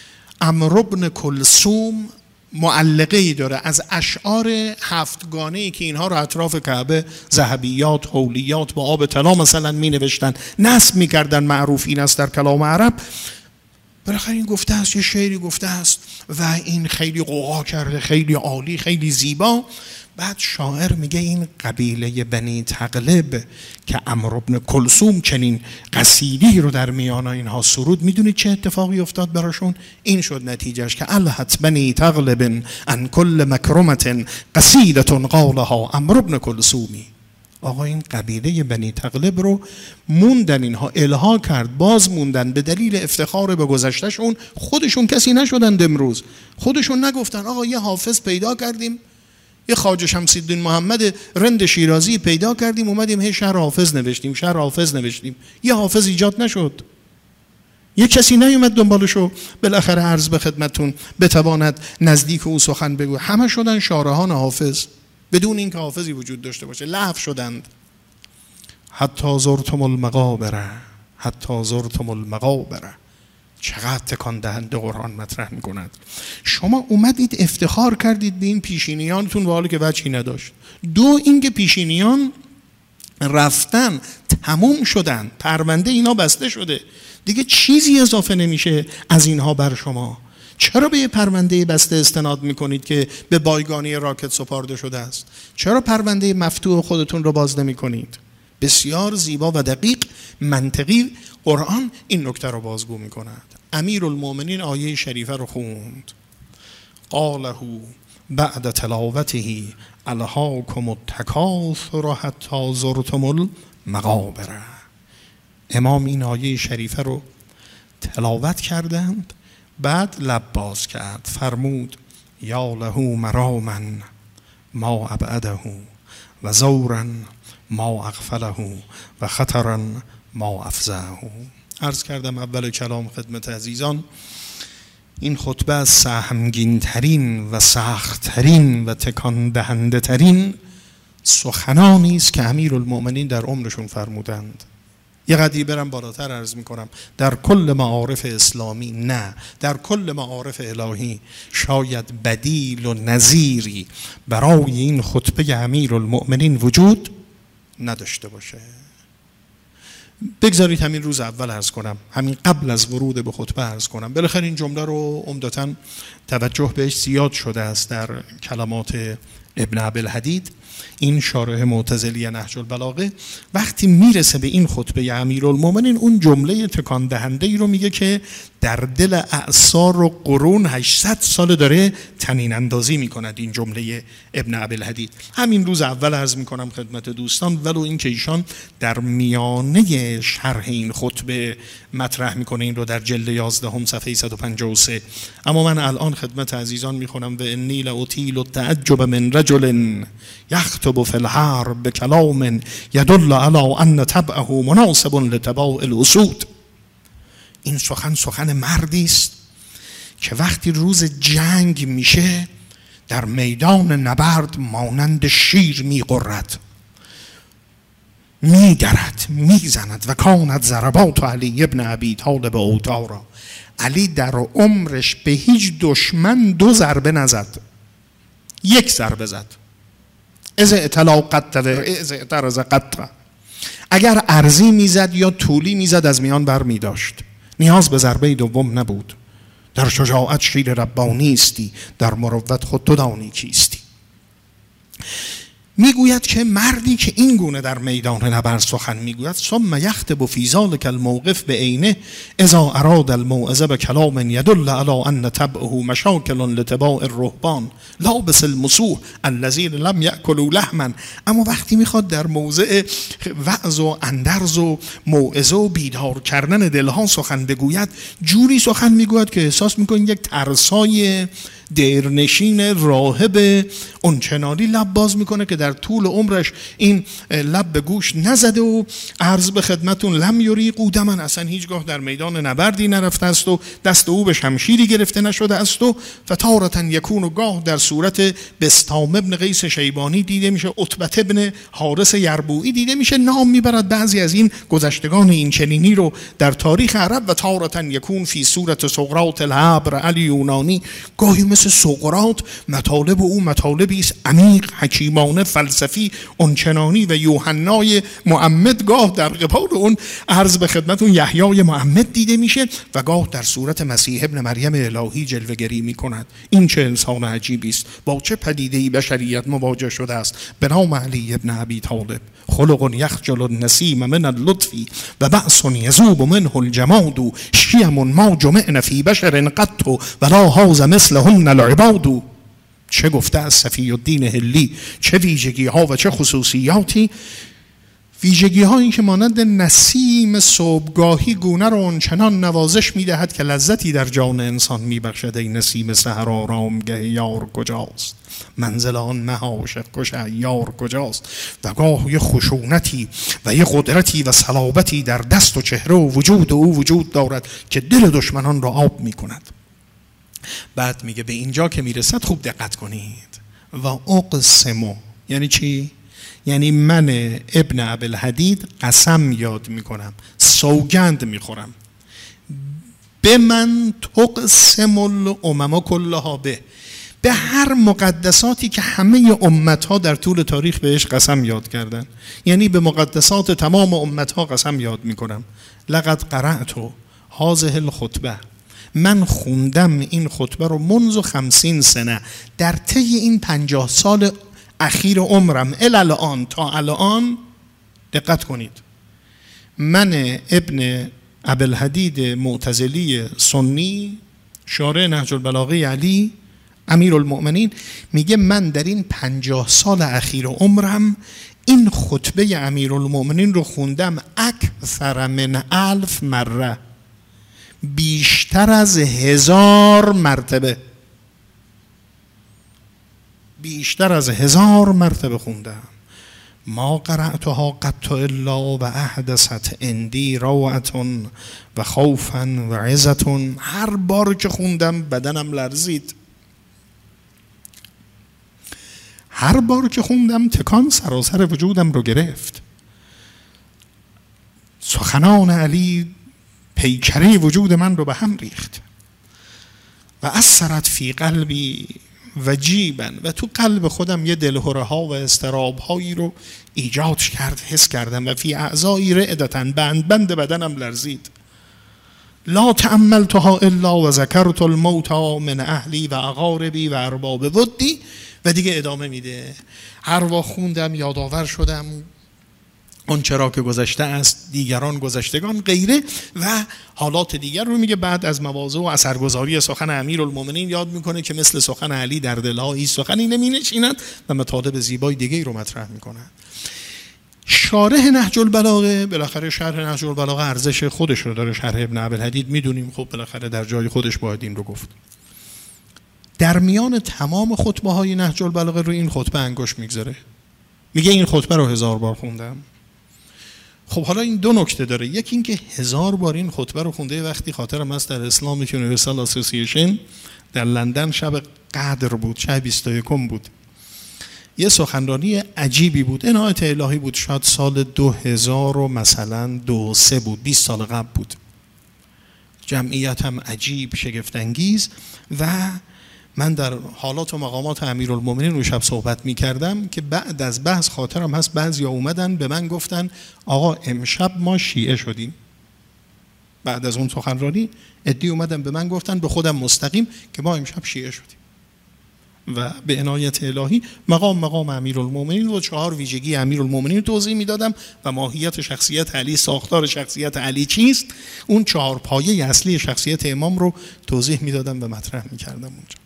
عمرو بن کلثوم معلقه‌ای داره از اشعار هفتگانه‌ای که اینها رو اطراف کعبه ذهبیات، حولیات با آب طلا مثلا می نوشتن، نصب می کردن، معروف این است در کلام عرب. بالاخره این گفته است، یه شعری گفته است و این خیلی قوقا کرده، خیلی عالی، خیلی زیبا. بعد شاعر میگه این قبیله بنی تغلب که عمرو بن کلثوم چنین قصیدی رو در میان اینها سرود، میدونید چه اتفاقی افتاد براشون؟ این شد نتیجهش که الهت بنی تغلب عن کل مکرمت قصیدتون قالها عمرو بن کلثومی. آقا این قبیله بنی تغلب رو موندن، اینها الها کرد، باز موندن به دلیل افتخار به گذشتهشون. خودشون کسی نشدند امروز، خودشون نگفتن آقا یه حافظ پیدا کردیم، یه خواجه شمس‌الدین محمد رند شیرازی پیدا کردیم، اومدیم هی شعر حافظ نوشتیم، شعر حافظ نوشتیم. یه حافظ ایجاد نشد، یه کسی نیومد دنبالشو بالاخره عرض به خدمتون بتواند نزدیک او سخن بگو. همه شدن شارحان حافظ بدون اینکه حافظی وجود داشته باشه، لهو شدند. حتی زرتم المقابر، حتی زرتم المقابر. چقدر تکان دهنده قرآن مطرح میکند. شما اومدید افتخار کردید به این پیشینیانتون و حالی که وجهی نداشت. دو اینکه پیشینیان رفتن، تموم شدن، پرونده اینا بسته شده، دیگه چیزی اضافه نمیشه از اینها بر شما. چرا به یه پرونده بسته استناد میکنید که به بایگانی راکت سپرده شده است؟ چرا پرونده مفتوح خودتون رو باز نمیکنید؟ بسیار زیبا و دقیق منطقی قرآن این نکته رو بازگو میکند. امیرالمؤمنین آیه شریفه رو خوند، قاله بعد تلاوته الهاکم التکاثر حتی زرتم المقابر. امام این آیه شریفه رو تلاوت کردند، بعد لب باز کرد، فرمود یا له مراما ما ابعده و زورا ما اغفله و خطرا ما افزعه. عرض کردم اول کلام خدمت عزیزان، این خطبه از سهمگین ترین و سخت ترین و تکان دهنده ترین سخنانی است که امیرالمؤمنین در عمرشون فرمودند. یه قدری برم بالاتر عرض میکنم، در کل معارف اسلامی، نه در کل معارف الهی، شاید بدیل و نظیری برای این خطبه امیرالمؤمنین وجود نداشته باشه. بگذارید همین روز اول عرض کنم، همین قبل از ورود به خطبه عرض کنم. بالاخره این جمله رو عمدتاً توجه بهش زیاد شده است در کلمات ابن ابوالحدید، این شارح معتزلی نهج البلاغه. وقتی میرسه به این خطبه امیرالمومنین، اون جمله تکان دهنده ای رو میگه که در دل اعصار و قرون هشتصد سال داره طنین اندازی میکند این جمله ابن ابوالحدید. همین روز اول عرض میکنم خدمت دوستان، ولو این که ایشان در میانه شرح این خطبه مطرح میکنه این رو در جلد یازدهم صفحه صد و پنجاه و سه، اما من الان خدمت عزیزان میخونم: و انی لاطیل التعجب من رجل یخطب فی الحرب بکلام یدل علی ان طبعه مناسب لطباع الاسود. این سخن سخن مردی است که وقتی روز جنگ میشه در میدان نبرد مانند شیر میقرد، میدرد، میزند. و کانت ضربات علی ابن ابی طالب اوتارا. علی در عمرش به هیچ دشمن دو ضربه نزد، یک ضربه زد. از اطلاع قطره از اعتراض قطره. اگر ارزی میزد یا طولی میزد از میان بر میداشت، نیاز به ضربه دوم نبود. در شجاعت شیر ربانی استی، در مروت خود تو دانی کیستی. میگوید که مردی که این گونه در میدان نبرد سخن میگوید: ثم یخطب فی ذلک الموقف بعینه اذا اراد الموعظه بکلام یدل علی ان طبعه مشاکل لطباع الرهبان لابس المسوح الذین لم یاکلوا لحما. اما وقتی میخواد در موضع وعظ و اندرز و موعظه و بیدار کردن دلها سخن بگوید، جوری سخن میگوید که احساس میکنید یک ترسای دیرنشین راهب اونچنانی لب باز میکنه که در طول عمرش این لب به گوش نزده و عرض به خدمتون لم یری قودمن، اصلا هیچگاه در میدان نبردی نرفته است و دست او به شمشیری گرفته نشده است. و فتارتن یکون و گاه در صورت بستام ابن قیس شیبانی دیده میشه، عتبت ابن حارس یربوعی دیده میشه. نام میبرد بعضی از این گذشتگان این چنینی رو در تاریخ عرب. و تارتن یکون فی صورت سقراط العبر علی یونانی، گاهی مثل سقراط مطالب او مطالبی است عمیق، حکیمانه، فلسفی، اونچنانی. و یوحنای معمد گاه در قبال اون عرض به خدمتون یحیای معمد دیده میشه و گاه در صورت مسیح ابن مریم الهی جلوه‌گری میکند. این چه انسان عجیبی است، با چه پدیده‌ای بشریت مواجه شده است. به نام علی ابن ابی طالب خلق یخجل النسیم من اللطف و بأس یذوب منه الجماد شیم ما جمعن فی بشر قط ولا هاز مثلهن العباد. چه گفته از صفی الدین هلی، چه ویژگی ها و چه خصوصیاتی. ویژگی هایی که مانند نسیم صبحگاهی گونه را آنچنان نوازش میدهد که لذتی در جان انسان میبخشد. ای نسیم سحر آرامگه یار کجاست، منزل آن مه عاشق کش یار کجاست. و گاه یه خشونتی و یه قدرتی و صلابتی در دست و چهره و وجود او وجود دارد که دل دشمنان را آب میکند. بعد میگه به اینجا که میرسد خوب دقت کنید. و اقسمو یعنی چی؟ یعنی من ابن ابوالحدید قسم یاد میکنم، سوگند میخورم. به من تقسم الامم کلها به به هر مقدساتی که همه امتها در طول تاریخ بهش قسم یاد کردن، یعنی به مقدسات تمام امتها قسم یاد میکنم. لقد قرأت هذه الخطبه، من خوندم این خطبه رو منذ خمسین سنه، در طی این پنجاه سال اخیر عمرم، الان تا الان. دقت کنید، من ابن ابوالحدید معتزلی سنی شارح نهج البلاغه علی امیرالمؤمنین میگه من در این پنجاه سال اخیر عمرم این خطبه امیرالمؤمنین رو خوندم اکثر من الف مره، بیشتر از هزار مرتبه، بیشتر از هزار مرتبه خوندم. ما قرأتها قط الا و احدثت عندی روعتون و خوفا و عزتون. هر بار که خوندم بدنم لرزید، هر بار که خوندم تکان سراسر وجودم رو گرفت. سخنان علی پیکره وجود من رو به هم ریخت. و اثرت فی قلبی وجیبا و تو قلب خودم یه دلهره ها و استراب هایی رو ایجاد کرد، حس کردم و فی اعضایی رعدتن، بند بند بدنم لرزید. لا تأملتها الا و ذکرت الموتا من اهلی و اقاربی و ارباب ودی. و دیگه ادامه میده، هر وا خوندم یادآور شدم اون چرا که گذشته است، دیگران گذشتگان غیره و حالات دیگر رو میگه. بعد از مواضع و اثرگذاری سخن امیرالمومنین یاد میکنه که مثل سخن علی در دلها هیچ سخنی نمینشیند و مطالب زیبای دیگه رو مطرح میکنه. شارح نهج البلاغه، بالاخره شرح نهج البلاغه ارزش خودش رو داره، شرح ابن عبدالحدید میدونیم، خب بالاخره در جای خودش باید این رو گفت. در میان تمام خطبه های نهج البلاغه رو این خطبه انگشت میگذاره، میگه این خطبه رو هزار بار خوندم. خب حالا این دو نکته داره، یکی این که هزار بار این خطبه رو خونده. وقتی خاطرم هست در اسلامیک یونیورسال اسوسییشن در لندن شب قدر بود، شب بیست و یکم بود، یه سخنرانی عجیبی بود، عنایت الهی بود، شاید سال دو هزار و مثلا دو سه بود، بیست سال قبل بود. جمعیت هم عجیب، شگفت انگیز. و من در حالات و مقامات امیرالمومنین رو شب صحبت می کردم که بعد از بحث خاطرم هست بعضیا اومدن به من گفتن آقا امشب ما شیعه شدیم. بعد از اون سخنرانی عده‌ای اومدن به من گفتن به خودم مستقیم که ما امشب شیعه شدیم. و به عنایت الهی مقام مقام امیرالمومنین و چهار ویژگی امیرالمومنین توضیح میدادم و ماهیت شخصیت علی، ساختار شخصیت علی چیست، اون چهار پایه اصلی شخصیت امام رو توضیح میدادم و مطرح میکردم اونجا.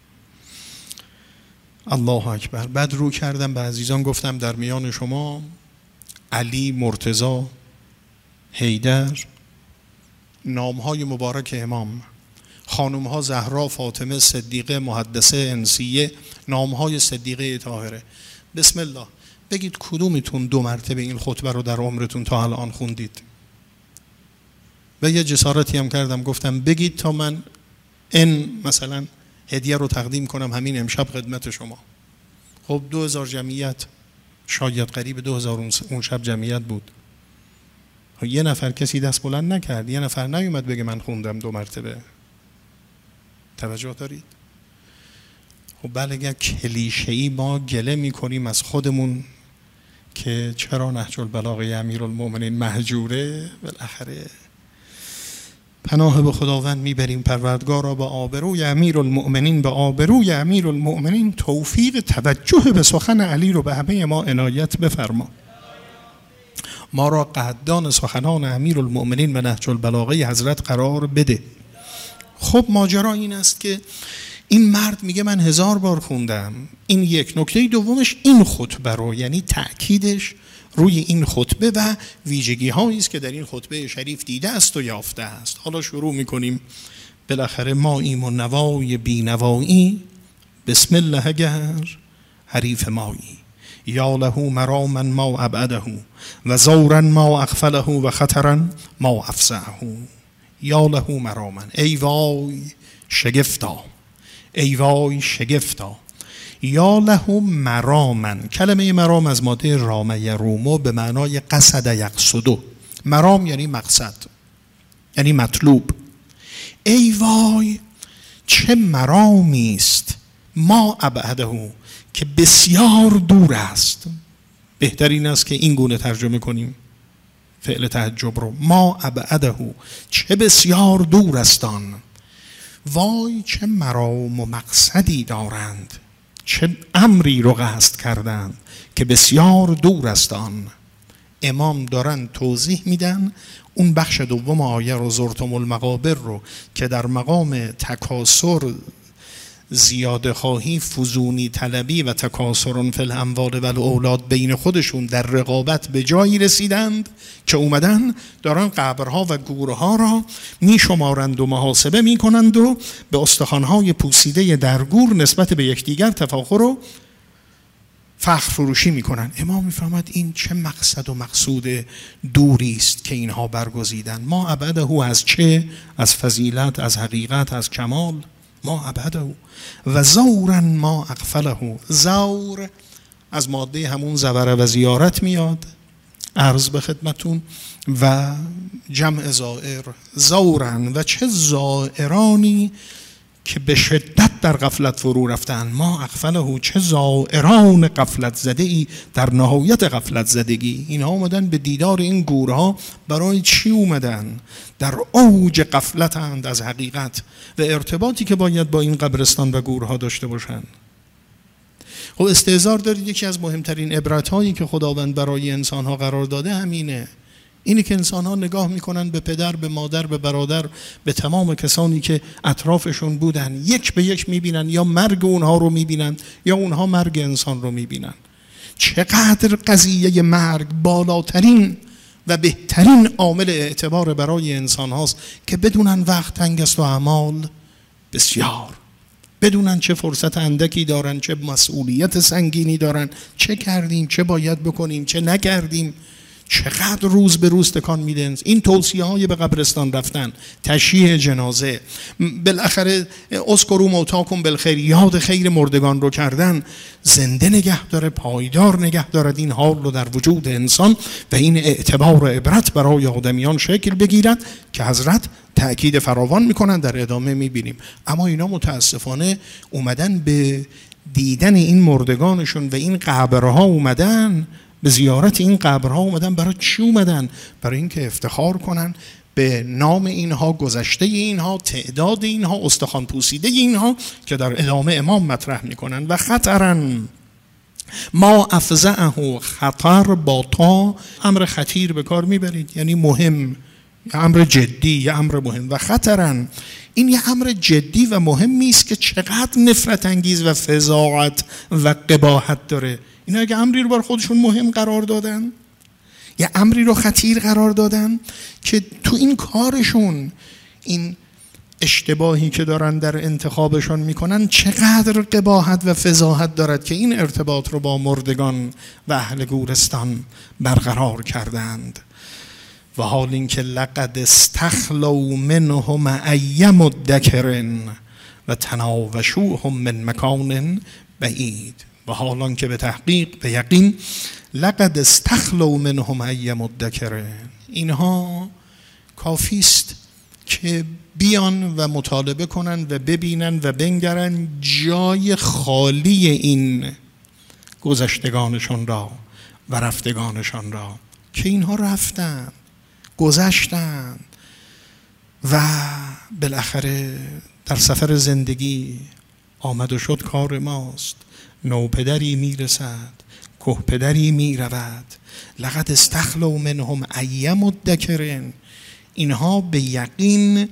الله اکبر. بعد رو کردم به عزیزان گفتم در میان شما علی، مرتضی، حیدر، نامهای مبارک امام، خانمها زهرا، فاطمه، صدیقه، محدثه، انسیه، نامهای صدیقه طاهره. بسم الله، بگید کدومتون دو مرتبه این خطبه رو در عمرتون تا الان خوندید؟ و یه جسارتی هم کردم گفتم بگید تا من این مثلا هدیه رو تقدیم کنم همین امشب خدمت شما. خب دو هزار جمعیت، شاید قریب دو هزار اون شب جمعیت بود. یه نفر کسی دست بلند نکرد، یه نفر نیومد بگه من خوندم دو مرتبه. توجه دارید؟ خب بله، اگر کلیشه‌ای ما گله میکنیم از خودمون که چرا نهج البلاغه امیرالمومنین مهجوره، بالاخره پناه به خداوند میبریم. پروردگارا به آبروی امیرالمومنین، به آبروی امیرالمومنین توفیق توجه به سخن علی رو به همه ما عنایت بفرما. ما را قدردان سخنان امیرالمومنین و نهج البلاغه حضرت قرار بده. خب ماجرا این است که این مرد میگه من هزار بار خوندم. این یک. نکته دومش این خطبه رو، یعنی تأکیدش روی این خطبه و ویژگی هایی است که در این خطبه شریف دیده است و یافته است. حالا شروع میکنیم. بالاخره ما ایم و نوای بی نوایی، بسم الله اگر حریف مایی، یا له مراما ما ابعده و زورا ما اغفله و خطرا ما افزعه. یا له مراما، ای وای شگفتا، ای وای شگفتا. یا له مراما، کلمه مرام از ماده رام یرومو به معنای قصد یقصدو. مرام یعنی مقصد، یعنی مطلوب. ای وای چه مرامی است، ما ابعده، که بسیار دور است. بهترین است که این گونه ترجمه کنیم فعل تعجب رو، ما ابعده، چه بسیار دور استان. وای چه مرام و مقصدی دارند، چه امری رو قصد کردند که بسیار دور استان. امام دارن توضیح میدن اون بخش دوم آیه رو، زرتم المقابر رو، که در مقام تکاسر، زیاده خواهی، فزونی طلبی و تکاسر فی الاموال و الاولاد بین خودشون در رقابت به جایی رسیدند که اومدن دارن قبرها و گورها را می شمارند و محاسبه می کنند و به استخوانهای پوسیده در گور نسبت به یکدیگر تفاخر و فخر فروشی می کنند. امام می فهمد این چه مقصد و مقصود دوری است که اینها برگزیدند. ما ابعده از چه؟ از فضیلت، از حقیقت، از کمال. ما ابعده و زورا ما اغفله. زور از ماده همون زوره و زیارت میاد، عرض به خدمتون، و جمع زائر. زورا، و چه زائرانی که به شدت در غفلت فرو رفتن. ما اغفله، چه زائران غفلت زده ای در نهایت غفلت زدگی. اینها اومدن به دیدار این گورها. برای چی اومدن؟ در اوج غفلتند از حقیقت و ارتباطی که باید با این قبرستان و گورها داشته باشن. خب استحضار دارید یکی از مهمترین عبرت‌هایی که خداوند برای انسان‌ها قرار داده همینه. اینی که انسان‌ها نگاه میکنن به پدر، به مادر، به برادر، به تمام کسانی که اطرافشون بودن، یک به یک میبینن، یا مرگ اونها رو میبینن یا اونها مرگ انسان رو میبینن. چقدر قضیه مرگ بالاترین و بهترین عامل اعتبار برای انسان هاست که بدونن وقت تنگ است و اعمال بسیار، بدونن چه فرصت اندکی دارن، چه مسئولیت سنگینی دارن، چه کردیم، چه باید بکنیم، چه نکردیم. چقدر روز به روز تکان میدن این توصیه های به قبرستان رفتن، تشییع جنازه، بالاخره اذکروا موتاکم بالخیر، یاد خیر مردگان رو کردن، زنده نگه داره، پایدار نگه دارد این حال رو در وجود انسان و این اعتبار و عبرت برای آدمیان شکل بگیرد که حضرت تأکید فراوان میکنن، در ادامه میبینیم. اما اینا متاسفانه اومدن به دیدن این مردگانشون و این قبرها اومدن، به زیارت این قبرها اومدن. برای چی اومدن؟ برای اینکه افتخار کنن به نام اینها، گذشته اینها، تعداد اینها، استخوان پوسیده اینها که در ادامه امام مطرح میکنن. و خطرن ما افزعه، خطر با تا امر خطیر به کار میبرید، یعنی مهم، امر جدی، یا امر مهم. و خطرن این یه امر جدی و مهمی است که چقدر نفرت انگیز و فظاعت و قباحت داره. اینا اگه امری رو بر خودشون مهم قرار دادن، یا امری رو خطیر قرار دادن، که تو این کارشون این اشتباهی که دارن در انتخابشون میکنن چقدر قباحت و فضاحت دارد که این ارتباط رو با مردگان و اهل گورستان برقرار کردند. و حال اینکه لقد استخلوا منهم ای مدکر و تناوشوهم من مکان بعید. و حالان که به تحقیق، به یقین، لقد استخلوا منهم ای مدکر، اینها کافیست که بیان و مطالبه کنن و ببینن و بنگرن جای خالی این گذشتگانشان را و رفتگانشان را، که اینها رفتن، گذشتن و بالاخره در سفر زندگی آمد و شد کار ماست. نوپدری میرسد، کهپدری میرود. لقد استخلوا منهم ای مدکر، اینها به یقین،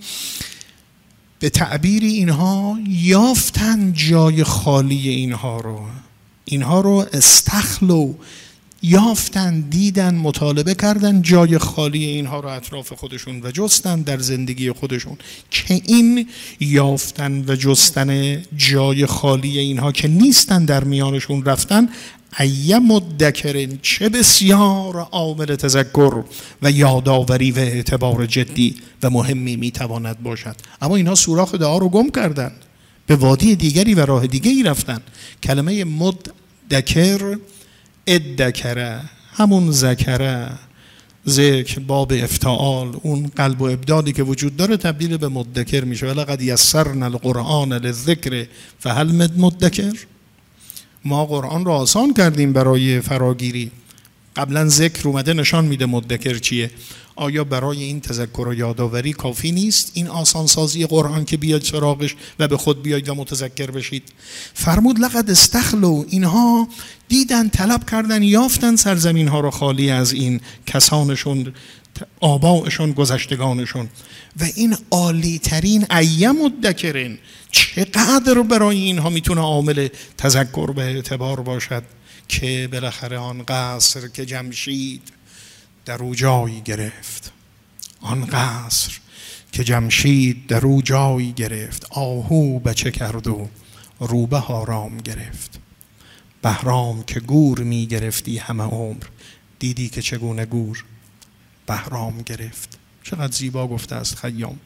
به تعبیر اینها، یافتن جای خالی اینها رو. اینها رو استخلوا، یافتن، دیدن، مطالبه کردن جای خالی اینها رو اطراف خودشون و جستن در زندگی خودشون، که این یافتن و جستن جای خالی اینها که نیستن در میانشون رفتن، ای مدکرین، چه بسیار عامل تذکر و یادآوری و اعتبار جدی و مهمی میتواند باشد. اما اینها سوراخ دعا رو گم کردن، به وادی دیگری و راه دیگری رفتن. کلمه مدکر، ادکره، همون ذکره، ذکر باب افتعال، اون قلب و ابدالی که وجود داره تبدیل به مدکر میشه. ولقد یسرنا القرآن للذکر فهل من مدکر. ما قرآن رو آسان کردیم برای فراگیری. قبلا ذکر اومده نشان میده مدکر چیه. آیا برای این تذکر و یادآوری کافی نیست این آسانسازی قرآن که بیاید سراغش و به خود بیاید و متذکر بشید؟ فرمود لقد استخلوا، اینها دیدن، طلب کردن، یافتن سرزمین ها رو خالی از این کسانشون، آبائشون، گذشتگانشون. و این عالی ترین ای مدکرین، چقدر برای اینها میتونه عامل تذکر به اعتبار باشد که بالاخره آن قصر که جمشید در او جایی گرفت، آن قصر که جمشید در او جایی گرفت، آهو بچه کرد و روبه آرام گرفت. بهرام که گور می گرفتی همه عمر، دیدی که چگونه گور بهرام گرفت. چقدر زیبا گفته است خیام.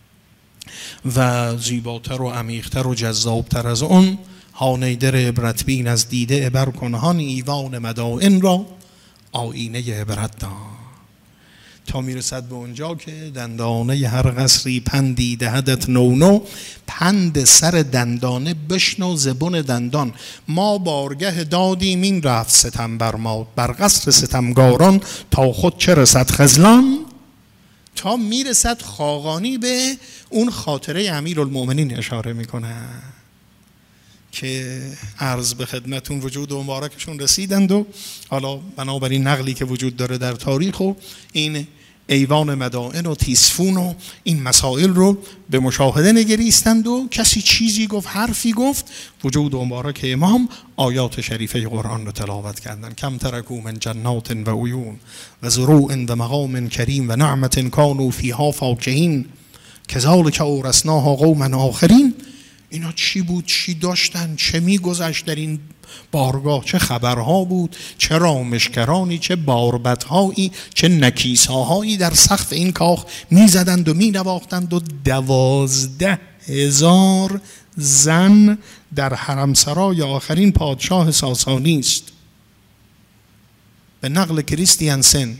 و زیباتر و عمیق‌تر و جذابتر از اون، هانیدر عبرت بین از دیده عبر کن، هان ایوان مدائن را آینه عبرت دان. تا میرسد به اونجا که دندانه هر قصری پندی دهدت نو نو، پند سر دندانه بشنو زبون دندان. ما بارگه دادیم این رفت ستم بر ما، بر قصر ستمگاران تا خود چه رسد خذلان. تا میرسد خاقانی به اون خاطره امیرالمؤمنین اشاره میکنه که عرض به خدمتون وجود و مبارکشون رسیدند و حالا بنابراین نقلی که وجود داره در تاریخ و این ایوان مدائن و تیسفون و این مسائل رو به مشاهده نگریستند و کسی چیزی گفت، حرفی گفت، وجود و مبارک امام آیات شریفه قرآن رو تلاوت کردن. کم ترکوا من جنات و عیون و زروع و مقام کریم و نعمت کانوا فیها فاکهین کذالک اورثناها قوما آخرین. اینا چی بود؟ چی داشتن؟ چه میگذشت در این بارگاه؟ چه خبرها بود؟ چه رامشگرانی، چه باربدهایی، چه نکیساهایی در سقف این کاخ میزدند و مینواختند و دوازده هزار زن در حرمسرای آخرین پادشاه ساسانی است به نقل کریستیانسن.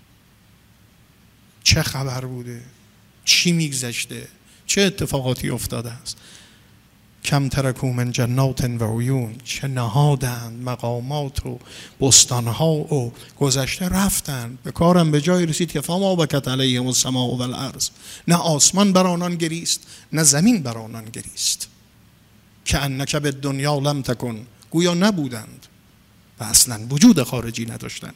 چه خبر بوده؟ چی میگذشته؟ چه اتفاقاتی افتاده است؟ کم ترکوا من جنات و عیون، چه نهادند مقامات و بستانها و گذشته رفتند، به کارم به جای رسید که فما بکت علیهم السماء و الارض، نه آسمان بر آنان گریست نه زمین بر آنان گریست. که انک بالدنیا لم تکن، گویا نبودند و اصلا وجود خارجی نداشتند.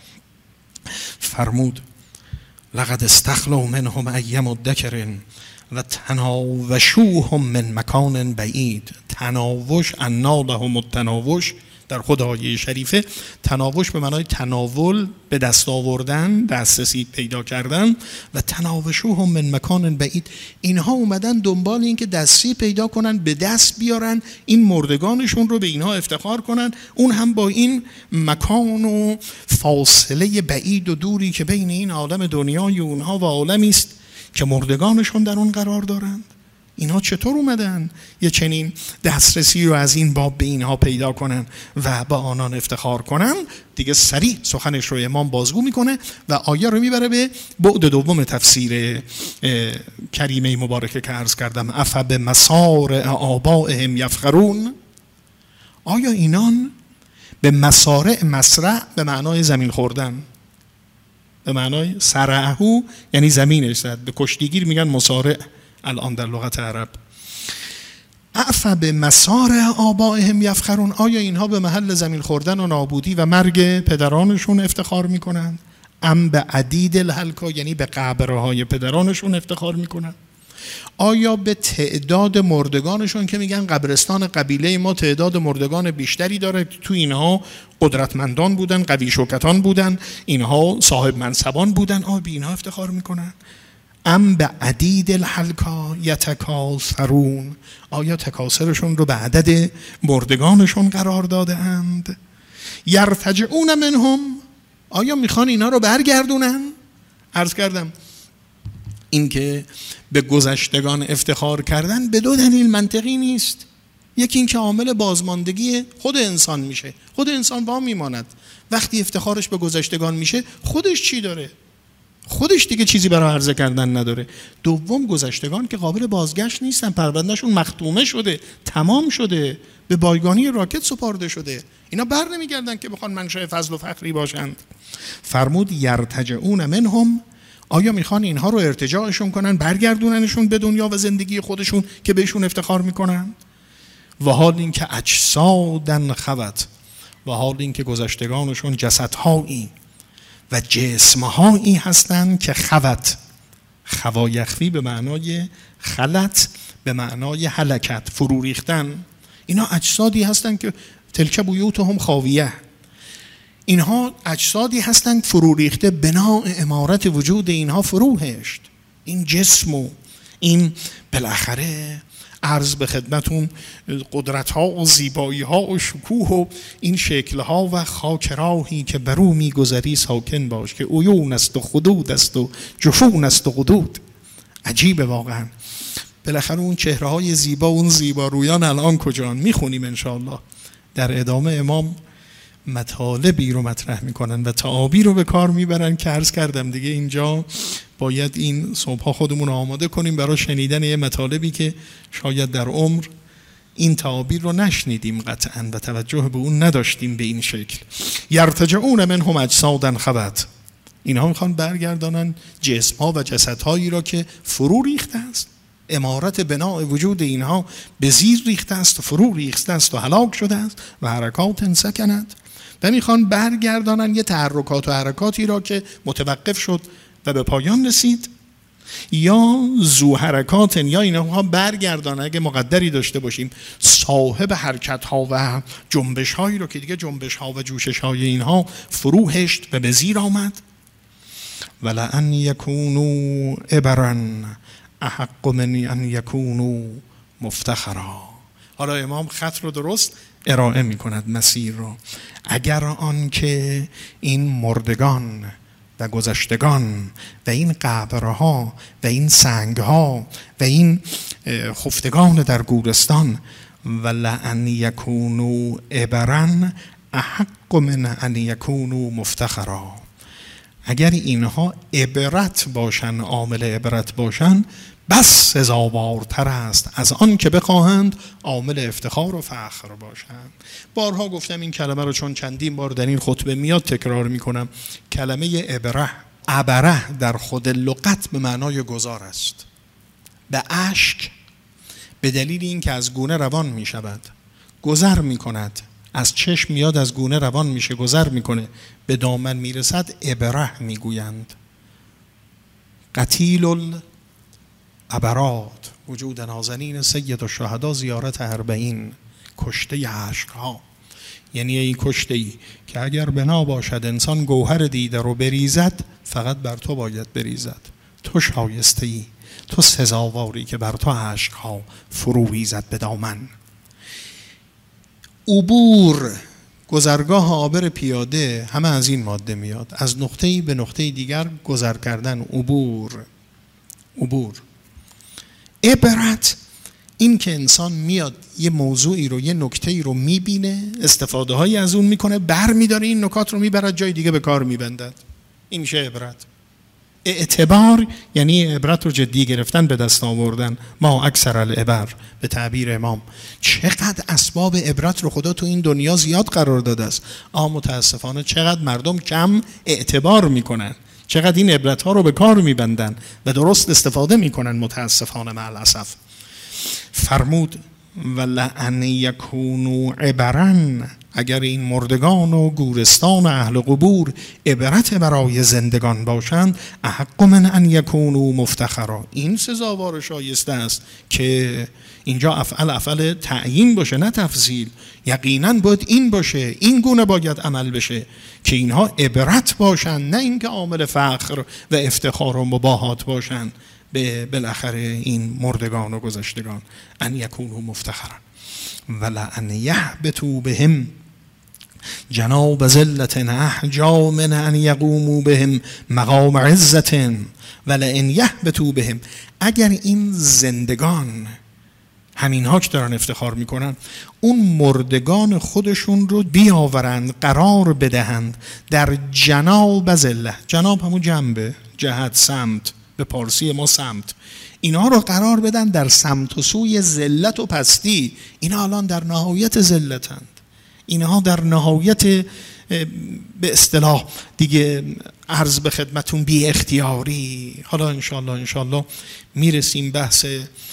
فرمود لقد استخلوا منهم ایم الدکر و تناوشوهم من مکان بعید. تناوش، انا لهم التناوش در خود آیه شریفه. تناوش به معنای تناول، به دست آوردن، دسترسی پیدا کردن. و تناوشوهم من مکان بعید، اینها اومدن دنبال این که دسترسی پیدا کنن، به دست بیارن این مردگانشون رو، به اینها افتخار کنن، اون هم با این مکان و فاصله بعید و دوری که بین این عالم دنیای اونها و عالمی است که مردگانشون در اون قرار دارند. اینها چطور اومدن یه چنین دسترسی رو از این باب به اینها پیدا کنن و با آنان افتخار کنن؟ دیگه سریع سخنش رو امام بازگو میکنه و آیه رو میبره به بعد دوم تفسیر کریمه مبارکه که عرض کردم. افا به مسار آبائهم یفخرون، آیا اینان به مسارع، مسرع به معنای زمین خوردن، به معنای سرعهو یعنی زمینش زد، به کشتیگیر میگن مسارع الان در لغت عرب. اعفا به مسار آبائهم یفخرون، آیا اینها به محل زمین خوردن و نابودی و مرگ پدرانشون افتخار میکنن؟ ام به عدید الهلکا یعنی به قبرهای پدرانشون افتخار میکنن؟ آیا به تعداد مردگانشون که میگن قبرستان قبیله ما تعداد مردگان بیشتری داره، تو اینها قدرتمندان بودن، قوی شوکتان بودن، اینها صاحب منصبان بودن، آیا به اینها افتخار میکنن؟ ام به عدید الحلقا یتکاثرون، آیا تکاثرشون رو به عدد مردگانشون قرار داده اند؟ یرتجعون منهم، آیا میخوان اینا رو برگردونن؟ عرض کردم این که به گذشتگان افتخار کردن به دو دلیل منطقی نیست. یکی این که عامل بازماندگی خود انسان میشه، خود انسان با میماند. وقتی افتخارش به گذشتگان میشه خودش چی داره؟ خودش دیگه چیزی برای عرضه کردن نداره. دوم، گذشتگان که قابل بازگشت نیستن، پروندهشون مختومه شده، تمام شده، به بایگانی راکت سپارده شده، اینا بر نمیگردن که بخوان منشأ فضل و فخری باشند. فرمود یرتجعون منهم، آیا میخوان اینها رو ارتجاعشون کنن، برگردوننشون به دنیا و زندگی خودشون که بهشون افتخار میکنن؟ و حال این که اجسادن خوت، و حال این که گذشتگانشون جسدهایی و جسمهایی هستند که خوت، خوایخوی به معنای خلط، به معنای هلکت، فرو ریختن. اینا اجسادی هستند که تلک بیوتهم خاویه، اینها اجسادی هستند فرو ریخته، بنا عمارت وجود اینها فرو هشت. این جسم و این بالاخره عرض به خدمتون قدرت ها و زیبایی ها و شکوه و این شکل ها و خاکراهی که برو میگذری ساکن باش که عیون است و خدود است و جفون است و قدود. عجیبه واقعا. بالاخره اون چهره های زیبا، اون زیبارویان الان کجان؟ میخونیم انشاءالله در ادامه. امام مطالبی رو مطرح میکنن و تعابیر رو به کار میبرن که عرض کردم دیگه اینجا باید این صبحها خودمون رو آماده کنیم برای شنیدن یه مطالبی که شاید در عمر این تعابیر رو نشنیدیم قطعاً و توجه به اون نداشتیم به این شکل. یرتجعون منهم اجسادا خبت، اینها میخوان برگردانن جسم‌ها و جسدهایی را که فرو ریخته است، امارت بناء وجود اینها به زیر ریخته است و فرو ریخته است و هلاک شده است و حرکات سکند، و میخوان برگردانن یه تحرکات و حرکاتی را که متوقف شد و به پایان رسید، یا زو حرکات، یا اینها برگردانن اگه مقدری داشته باشیم صاحب حرکت ها و جنبش هایی رو که دیگه جنبش ها و جوشش های اینها فرو هشت و به زیر آمد. ولأن یکونوا عبرا احق من ان یکونوا مفتخرا. حالا امام خط رو درست ارائه می کند مسیر رو. اگر آن که این مردگان و گذشتگان و این قبرها و این سنگها و این خفتگان در گورستان، ولأن یکونوا عبرا احق من ان یکونوا مفتخرا، اگر اینها عبرت باشن، عامل عبرت باشن، بس سزاوارتر است از آن که بخواهند عامل افتخار و فخر باشند. بارها گفتم این کلمه رو چون چندین بار در این خطبه میاد تکرار میکنم. کلمه عبره، عبره در خود لغت به معنای گذار است. به اشک به دلیل این که از گونه روان میشود، گذر میکند، از چشم میاد از گونه روان میشه، گذر میکنه، به دامن میرسد، عبره میگویند. قتیل العبرات، وجود نازنین سید الشهدا، زیارت اربعین، کشته عشق ها. یعنی این کشته ای که اگر بنا باشد انسان گوهر دیده رو بریزد، فقط بر تو باید بریزد. تو شایسته ای، تو سزاواری که بر تو عشق ها فرو ریزد به دامن. عبور، گذرگاه عابر پیاده، همه از این ماده میاد، از نقطه‌ای به نقطه دیگر گذر کردن، عبور. عبور. عبرت این که انسان میاد یه موضوعی رو، یه نکته‌ای رو میبینه، استفاده هایی از اون میکنه، بر میداره این نکات رو میبرد جای دیگه به کار میبندد. این میشه عبرت. اعتبار یعنی عبرت رو جدی گرفتن، به دست آوردن. ما اکثر العبر، به تعبیر امام. چقدر اسباب عبرت رو خدا تو این دنیا زیاد قرار داده است، اما متاسفانه چقدر مردم کم اعتبار میکنن، چقدر این عبرت ها رو به کار میبندن و درست استفاده میکنن، متاسفانه مع الاسف. فرمود ولأن یکونوا عبرا، اگر این مردگان و گورستان و اهل قبور عبرت برای زندگان باشند، احق من ان یکونوا مفتخرا، این سزاوار شایسته است که اینجا افعل افعل تعیین باشه نه تفضیل. یقینا باید این باشه، این گونه باید عمل بشه که اینها عبرت باشن، نه اینکه عامل فخر و افتخار و مباهات باشن به بالاخره این مردگان و گذشتگان. ان یکونوا مفتخرا ولأن یهبطوا بهم جناب ذلة احجا من ان یقوموا بهم مقام عزة ولئن یهبطوا بهم، اگر این زندگان، همین ها که دارن افتخار میکنن، اون مردگان خودشون رو بیاورند، قرار بدهند در جناب ذله، جناب همون جنبه، جهت، سمت، به پارسی ما سمت، اینا رو قرار بدن در سمت و سوی ذلت و پستی. اینا الان در نهایت ذلتند، اینها در نهایت به اصطلاح دیگه عرض به خدمتون بی اختیاری. حالا انشالله انشالله میرسیم بحث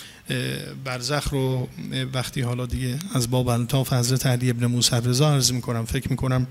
برزخ رو وقتی حالا دیگه از باب الطاف حضرت علی ابن موسی رضا عرض میکنم. فکر میکنم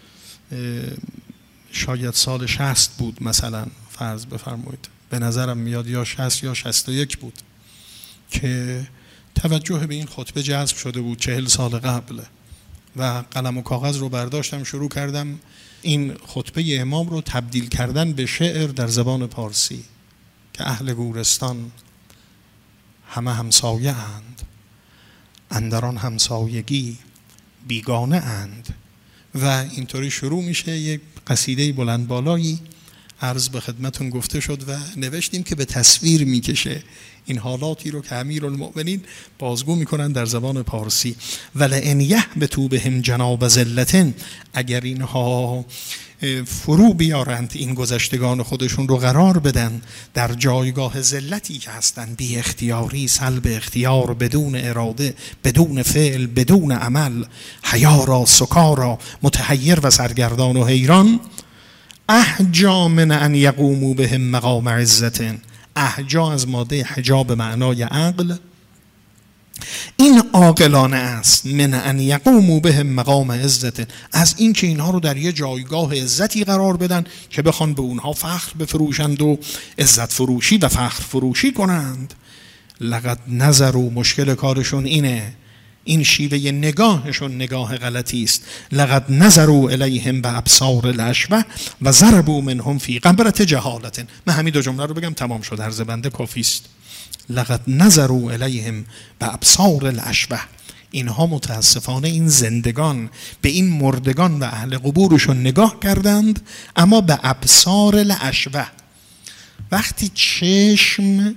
شاید سال شصت بود مثلا، فرض بفرمایید، به نظرم میاد یا شصت یا شصت و یک بود که توجه به این خطبه جذب شده بود، چهل سال قبل، و قلم و کاغذ رو برداشتم شروع کردم این خطبه امام رو تبدیل کردن به شعر در زبان پارسی که اهل گورستان همه همسایه اند، اندران همسایگی بیگانه اند، و اینطوری شروع میشه یک قصیده بلند بالایی عرض به خدمتون گفته شد و نوشتیم که به تصویر میکشه این حالاتی رو که امیرالمؤمنین بازگو میکنن در زبان پارسی. ولئن یهبطوا بهم جناب ذلة، اگر اینها فرو بیارند این گذشتگان خودشون رو قرار بدن در جایگاه ذلتی که هستن، بی اختیاری، سلب اختیار، بدون اراده، بدون فعل، بدون عمل، حیارا، سکارا، متحیر و سرگردان و حیران، احجا من ان یقوموا بهم مقام عزة. احجا از ماده حجاب معنای عقل، این عاقلانه است. من ان یقوموا بهم مقام عزة، از این که اینها رو در یه جایگاه عزتی قرار بدن که بخوان به اونها فخر بفروشند و عزت فروشی و فخر فروشی کنند. لقد نظروا، مشکل کارشون اینه، این شیوه نگاهشون نگاه غلطی است. لقد نظروا الیهم بابصار الاشبه و ضربوا منهم فی غمرة جهالة. من همین دو جمله رو بگم تمام شد، عرض بنده کافی است. لقد نظروا الیهم بابصار الاشبه، اینها متاسفانه این زندگان به این مردگان و اهل قبورشون نگاه کردند، اما به ابصار الاشبه. وقتی چشم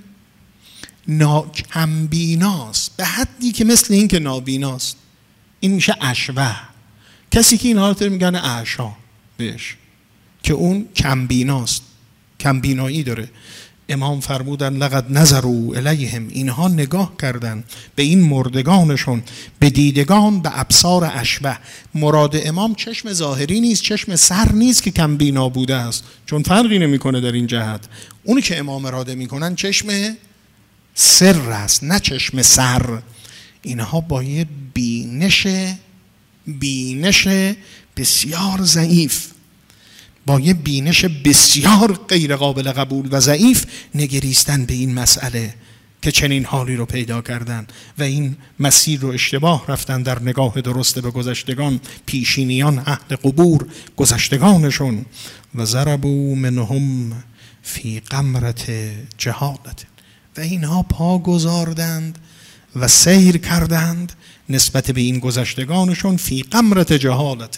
کمبیناست به حدی که مثل این که نابیناست، این میشه اشوه. کسی که این حالت رو میگن اعشا بهش، که اون کمبیناست، کمبینایی داره. امام فرمودن لقد نظروا الیهم، اینها نگاه کردن به این مردگانشون به دیدگان به ابصار اشبه. مراد امام چشم ظاهری نیست، چشم سر نیست که کمبینا بوده است، چون فرقی نمیکنه در این جهت. اونی که امام اراده میکنن چشم سر است، نه چشم سر. اینها با یه بینش بینش بسیار ضعیف، با یه بینش بسیار غیر قابل قبول و ضعیف نگریستن به این مسئله که چنین حالی رو پیدا کردن و این مسیر رو اشتباه رفتن در نگاه درست به گذشتگان، پیشینیان اهل قبور، گذشتگانشون. و ضربوا منهم فی غمرة جهالة، و اینها پا گذاردند و سیر کردند نسبت به این گذشتگانشون فی غمرة جهالة.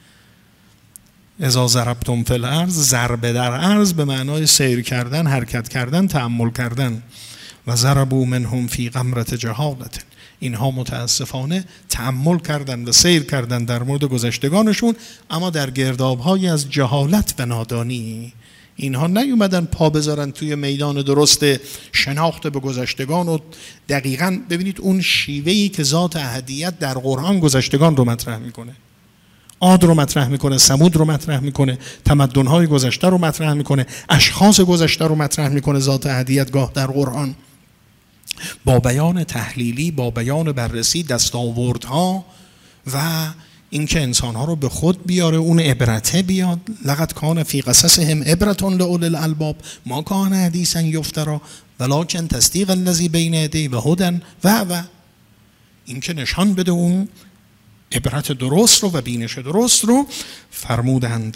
اذا ضربتم فی الارض، ضربه در ارض به معنای سیر کردن، حرکت کردن، تأمل کردن. و ضربوا منهم فی غمرة جهالة، اینها متاسفانه تأمل کردن و سیر کردن در مورد گذشتگانشون، اما در گرداب‌های از جهالت و نادانی. اینها نیومدن پا بذارن توی میدان درست شناخت به گذشتگان و دقیقاً ببینید اون شیوهی که ذات احدیت در قرآن گذشتگان رو مطرح میکنه، عاد رو مطرح میکنه، ثمود رو مطرح میکنه، تمدن‌های گذشته رو مطرح میکنه، اشخاص گذشته رو مطرح میکنه ذات احدیت گاه در قرآن، با بیان تحلیلی، با بیان بررسی دستاوردها و اینکه انسانها رو به خود بیاره، اون عبرته بیاد. لقد کان فی قصصهم عبرة لأولی الالباب ما کان حدیثا یفتری ولکن تصدیق الذی بین یدیه و هدی و و اینکه نشان بده اون عبرت درست رو و بینش درست رو. فرمودند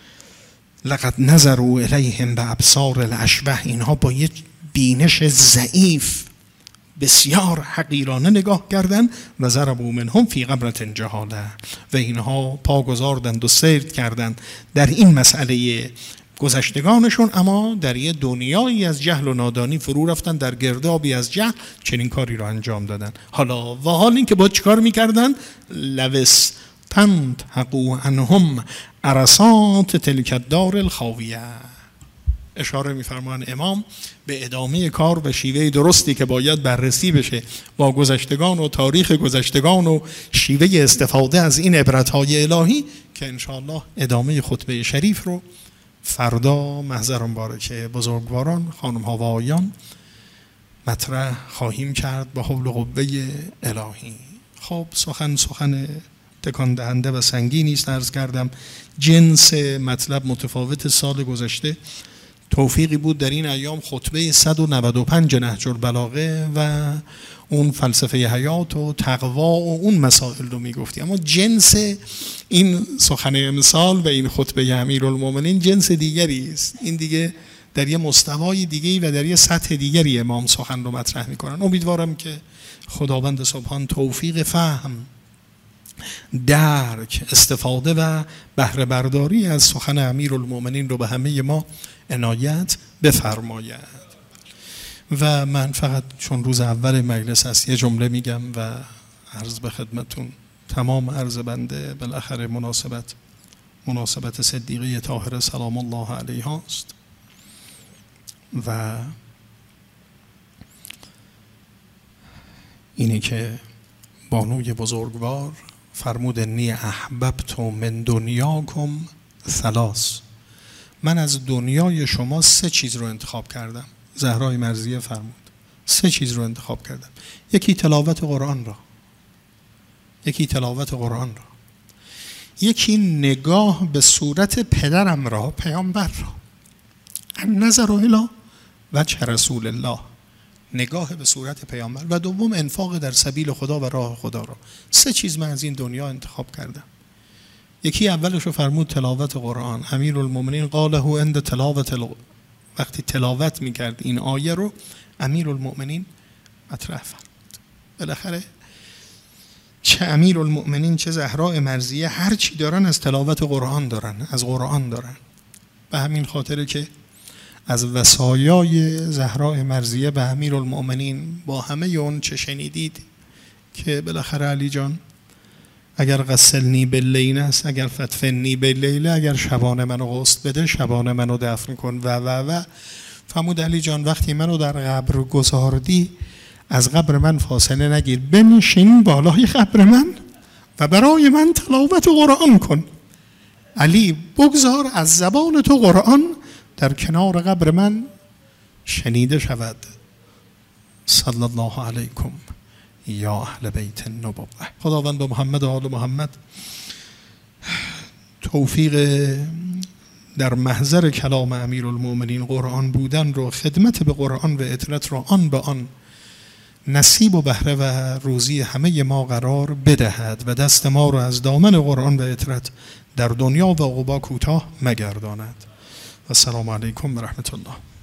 لقد نظروا الیهم بابصار الاشبه، اینها با یک بینش ضعیف بسیار حقیرانه نگاه کردن. و ضربوا منهم فی غمرة جهالة، و اینها پا گذاردند و سیر کردند در این مسئله گذشتگانشون، اما در یه دنیایی از جهل و نادانی فرو رفتن، در گردابی از جهل چنین کاری رو انجام دادن. حالا و حال این که با چیکار میکردن؟ لوس تنطقوا عنهم عرصات تلک الدار الخاویه. اشاره می‌فرمان امام به ادامه کار و شیوه درستی که باید بررسی بشه با گذشتگان و تاریخ گذشتگان و شیوه استفاده از این عبرت‌های الهی، که انشاءالله ادامه خطبه شریف رو فردا محضر مبارک بزرگواران، خانم‌ها و آقایان مطرح خواهیم کرد با حول و قوه الهی. خب سخن سخن تکان دهنده و سنگینی است. عرض کردم جنس مطلب متفاوت. سال گذشته توفیقی بود در این ایام خطبه صد و نود و پنج نهج البلاغه و اون فلسفه حیات و تقوا و اون مسائل رو میگفتی، اما جنس این سخن امسال و این خطبه امیرالمومنین جنس دیگری است. این دیگه در یه مستوای دیگری و در یه سطح دیگری امام سخن رو مطرح میکنن. امیدوارم که خداوند سبحان توفیق فهم درک، استفاده و بهره برداری از سخن امیرالمومنین رو به همه ما عنایت بفرماید. و من فقط چون روز اول مجلس است یه جمله میگم و عرض به خدمتون. تمام عرض بنده بالاخره مناسبت مناسبت صدیقه طاهره سلام الله علیها است و اینه که بانوی بزرگوار فرمود انی احببت من دنیاکم ثلاث، من از دنیای شما سه چیز رو انتخاب کردم. زهرای مرضیه فرمود سه چیز رو انتخاب کردم. یکی تلاوت قرآن را، یکی تلاوت قرآن را، یکی نگاه به صورت پدرم را، پیامبر را، النظر الی وجه رسول الله، نگاه به صورت پیامبر، و دوم انفاق در سبیل خدا و راه خدا را. سه چیز من از این دنیا انتخاب کردم. یکی اولش رو فرمود تلاوت قرآن. امیرالمومنین قاله عند تلاوت الق... وقتی تلاوت میکرد این آیه رو امیرالمومنین مطرح فرمود. بالاخره چه امیرالمومنین چه زهراء مرضیه هر چی دارن از تلاوت قرآن دارن، از قرآن دارن. به همین خاطره که از وصایای زهراء مرضیه به امیرالمومنین با همه اون چه شنیدید که بالاخره علی جان اگر غسلنی باللین است، اگر فتفنی باللیل، اگر شبانه منو غسل بده، شبانه منو دفن کن و و و فرمود علی جان وقتی منو در قبر گذاردی از قبر من فاصله نگیر، بنشین بالای قبر من و برای من تلاوت قرآن کن. علی بگذار از زبان تو قرآن در کنار قبر من شنیده شود. صلی الله علیکم یا اهل بیت النبوة. خداوند با محمد و آل محمد توفیق در محضر کلام امیرالمومنین قرآن بودن رو، خدمت به قرآن و اطاعت رو آن به آن نصیب و بهره و روزی همه ما قرار بدهد و دست ما رو از دامن قرآن و اطاعت در دنیا و عقبا کوتاه مگرداند. السلام علیکم و رحمت الله.